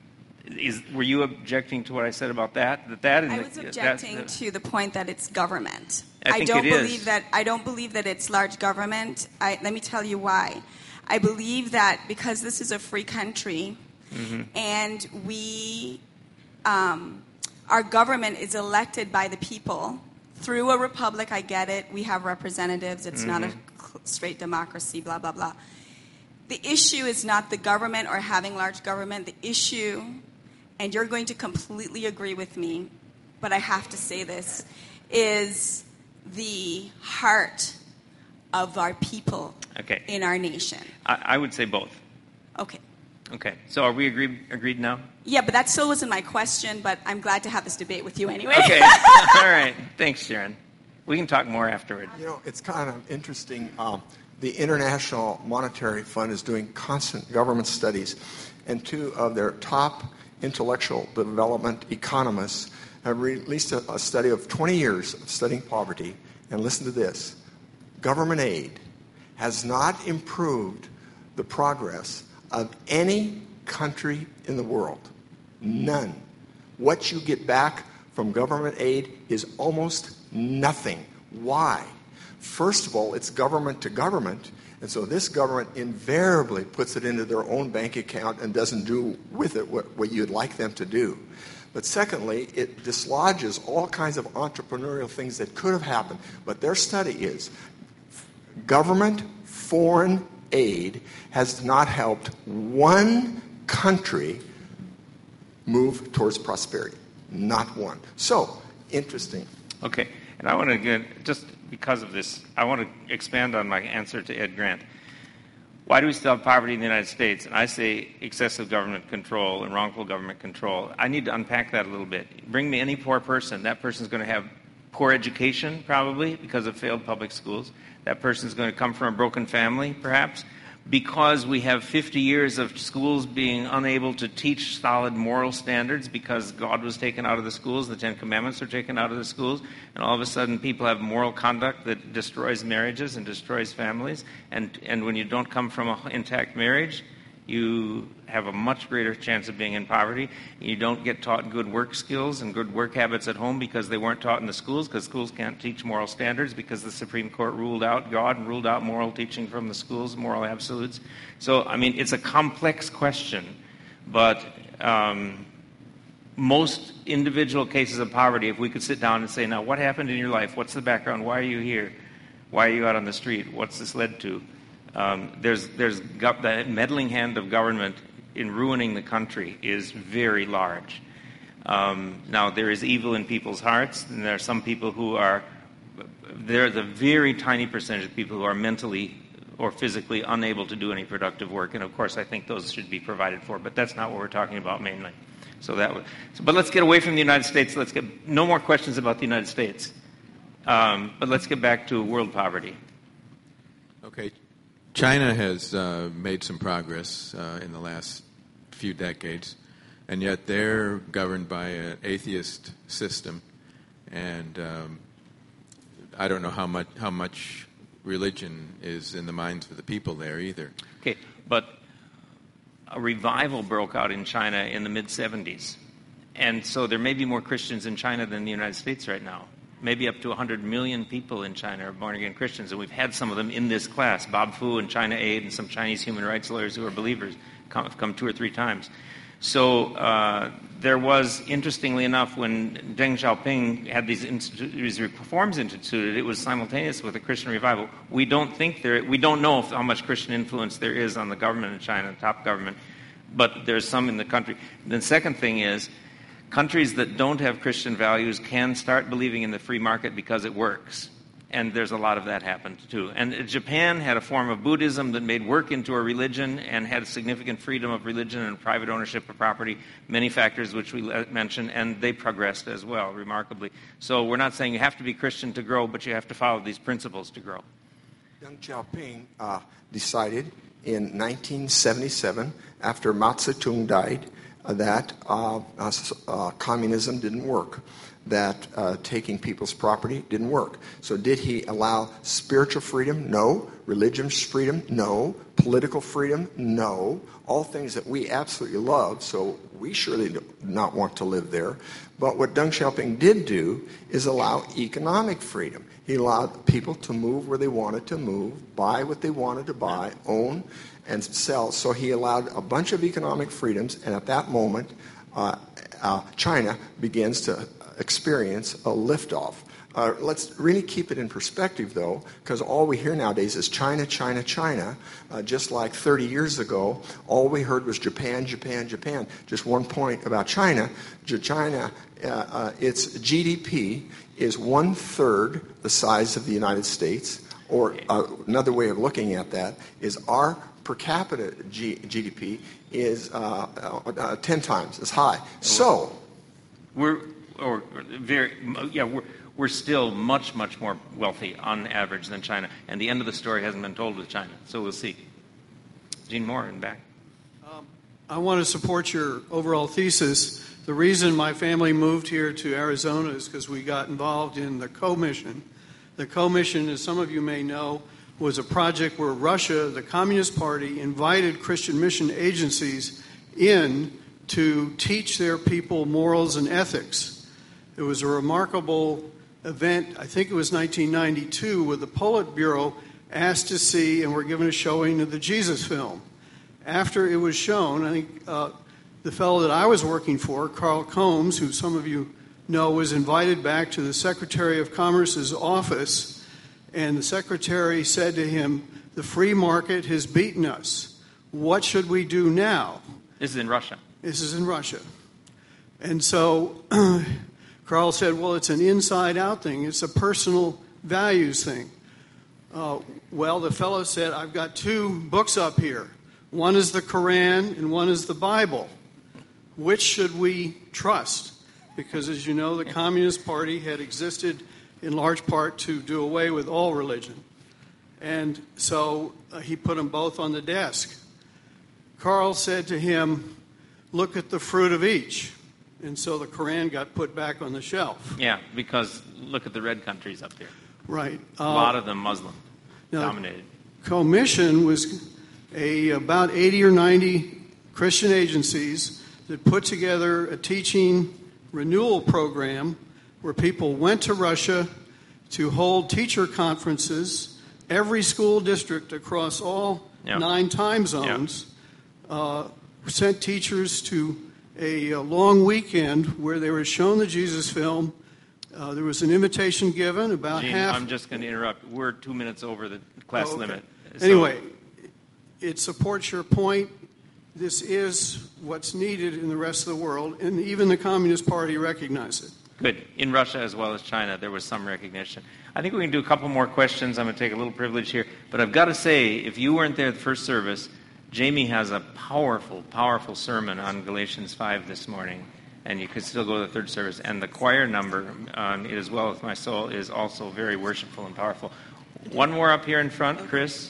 Is, were you objecting to what I said about that? That that and I the, was objecting that, to the point that it's government. I think don't it believe is. that. I don't believe that it's large government. I, let me tell you why. I believe that because this is a free country, mm-hmm. and we, um, our government is elected by the people through a republic. I get it. We have representatives. It's mm-hmm. not a straight democracy. Blah blah blah. The issue is not the government or having large government. The issue, and you're going to completely agree with me, but I have to say this, is the heart of our people okay. in our nation. I, I would say both. Okay. Okay. So are we agreed, agreed now? Yeah, but that still wasn't my question, but I'm glad to have this debate with you anyway. Okay. All right. Thanks, Sharon. We can talk more afterward. You know, it's kind of interesting. Um, the International Monetary Fund is doing constant government studies, and two of their top intellectual development economists have released a, a study of twenty years of studying poverty. And listen to this. Government aid has not improved the progress of any country in the world. None. What you get back from government aid is almost nothing. Why? First of all, it's government to government, and so this government invariably puts it into their own bank account and doesn't do with it what, what you'd like them to do. But secondly, it dislodges all kinds of entrepreneurial things that could have happened. But their study is government foreign aid has not helped one country move towards prosperity. Not one. So, interesting. Okay. And I want to get, just because of this, I want to expand on my answer to Ed Grant. Why do we still have poverty in the United States? And I say excessive government control and wrongful government control. I need to unpack that a little bit. Bring me any poor person. That person's going to have poor education, probably, because of failed public schools. That person's going to come from a broken family, perhaps, because we have fifty years of schools being unable to teach solid moral standards because God was taken out of the schools, the Ten Commandments were taken out of the schools, and all of a sudden people have moral conduct that destroys marriages and destroys families. And, and when you don't come from an intact marriage, you have a much greater chance of being in poverty. You don't get taught good work skills and good work habits at home because they weren't taught in the schools, because schools can't teach moral standards because the Supreme Court ruled out God and ruled out moral teaching from the schools, moral absolutes. So, I mean, it's a complex question, but um, most individual cases of poverty, if we could sit down and say, now, what happened in your life? What's the background? Why are you here? Why are you out on the street? What's this led to? Um, there's there's go- the meddling hand of government in ruining the country is very large. Um, now, there is evil in people's hearts, and there are some people who are, there's a very tiny percentage of people who are mentally or physically unable to do any productive work, and of course I think those should be provided for, but that's not what we're talking about mainly. So that was, so, but let's get away from the United States. Let's get, no more questions about the United States. Um, but let's get back to world poverty. Okay. China has uh, made some progress uh, in the last few decades, and yet they're governed by an atheist system, and um, I don't know how much how much religion is in the minds of the people there either. Okay, but a revival broke out in China in the mid seventies, and so there may be more Christians in China than the United States right now. Maybe up to one hundred million people in China are born-again Christians, and we've had some of them in this class. Bob Fu and China Aid and some Chinese human rights lawyers who are believers come, have come two or three times. So uh, there was, interestingly enough, when Deng Xiaoping had these, institu- these reforms instituted, it was simultaneous with a Christian revival. We don't think there, we don't know if, how much Christian influence there is on the government in China, the top government, but there's some in the country. The second thing is, countries that don't have Christian values can start believing in the free market because it works. And there's a lot of that happened, too. And Japan had a form of Buddhism that made work into a religion and had significant freedom of religion and private ownership of property, many factors which we mentioned, and they progressed as well, remarkably. So we're not saying you have to be Christian to grow, but you have to follow these principles to grow. Deng Xiaoping uh, decided in nineteen seventy-seven, after Mao Zedong died, that uh, uh, uh, communism didn't work. that uh, taking people's property didn't work. So did he allow spiritual freedom? No. Religious freedom? No. Political freedom? No. All things that we absolutely love, so we surely do not want to live there. But what Deng Xiaoping did do is allow economic freedom. He allowed people to move where they wanted to move, buy what they wanted to buy, own and sell. So he allowed a bunch of economic freedoms, and at that moment, uh, uh, China begins to experience a liftoff. Uh, let's really keep it in perspective, though, because all we hear nowadays is China, China, China. Uh, just like thirty years ago, all we heard was Japan, Japan, Japan. Just one point about China. China, uh, uh, its G D P is one-third the size of the United States. Or uh, another way of looking at that is our per capita G- GDP is uh, uh, uh, ten times as high. So we're or very yeah we're we're still much much more wealthy on average than China, and the end of the story hasn't been told with China. So we'll see. Gene Moore in back. Um, I want to support your overall thesis. The reason my family moved here to Arizona is because we got involved in the Co-Mission. The Co-Mission, as some of you may know, was a project where Russia, the Communist Party, invited Christian mission agencies in to teach their people morals and ethics. It was a remarkable event. I think it was nineteen ninety-two, where the Politburo asked to see and were given a showing of the Jesus film. After it was shown, I think uh, the fellow that I was working for, Carl Combs, who some of you know, was invited back to the Secretary of Commerce's office, and the secretary said to him, "The free market has beaten us. What should we do now?" This is in Russia. This is in Russia. And so Carl said, "Well, it's an inside-out thing. It's a personal values thing." Uh, well, the fellow said, "I've got two books up here. One is the Quran and one is the Bible. Which should we trust?" Because, as you know, the Communist Party had existed in large part to do away with all religion. And so uh, he put them both on the desk. Carl said to him, "Look at the fruit of each." And so the Quran got put back on the shelf. Yeah, because look at the red countries up there. Right. Uh, a lot of them Muslim now, dominated. Co-Mission was a about eighty or ninety Christian agencies that put together a teaching renewal program where people went to Russia to hold teacher conferences. Every school district across all yep. nine time zones yep. uh, sent teachers to a, a long weekend where they were shown the Jesus film. Uh, there was an invitation given, about Gene, half... I'm just going to interrupt. We're two minutes over the class oh, okay. limit. So... Anyway, it supports your point. This is what's needed in the rest of the world, and even the Communist Party recognized it. Good. In Russia as well as China, there was some recognition. I think we can do a couple more questions. I'm going to take a little privilege here. But I've got to say, if you weren't there at the first service, Jamie has a powerful, powerful sermon on Galatians five this morning. And you could still go to the third service. And the choir number, um, It Is Well With My Soul, is also very worshipful and powerful. One more up here in front, Chris.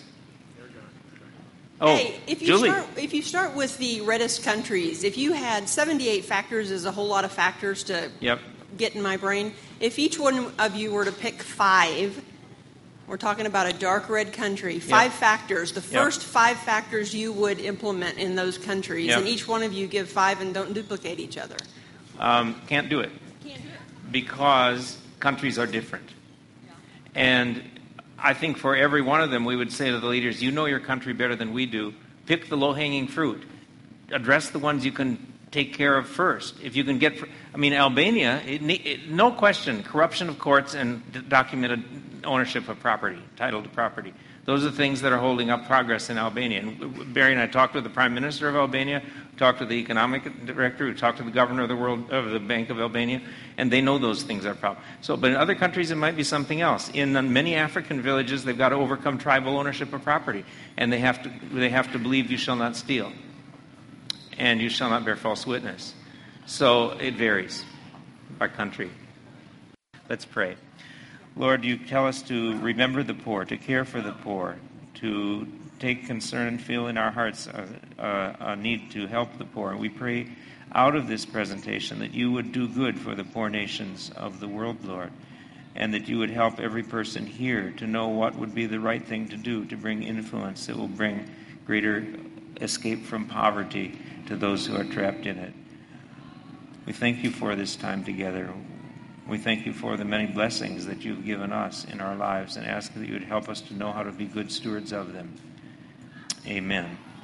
Oh, hey, if you Julie. start if you start with the reddest countries, if you had seventy-eight factors, is a whole lot of factors to yep. get in my brain. If each one of you were to pick five, we're talking about a dark red country, five yep. factors. The first yep. five factors you would implement in those countries, yep. and each one of you give five and don't duplicate each other. Um, can't do it. Can't do it. Because countries are different. Yeah. And I think for every one of them, we would say to the leaders, you know your country better than we do. Pick the low-hanging fruit. Address the ones you can take care of first. If you can get, I mean, Albania, it, it, no question, corruption of courts and d- documented ownership of property, title to property. Those are the things that are holding up progress in Albania. And Barry and I talked with the Prime Minister of Albania, talked with the economic director, we talked to the governor of the world of the Bank of Albania, and they know those things are a problem. So, but in other countries, it might be something else. In many African villages, they've got to overcome tribal ownership of property, and they have to they have to believe you shall not steal, and you shall not bear false witness. So it varies by country. Let's pray. Lord, you tell us to remember the poor, to care for the poor, to take concern and feel in our hearts a, a, a need to help the poor. And we pray out of this presentation, that you would do good for the poor nations of the world, Lord, and that you would help every person here to know what would be the right thing to do to bring influence that will bring greater escape from poverty to those who are trapped in it. We thank you for this time together. We thank you for the many blessings that you've given us in our lives, and ask that you would help us to know how to be good stewards of them. Amen.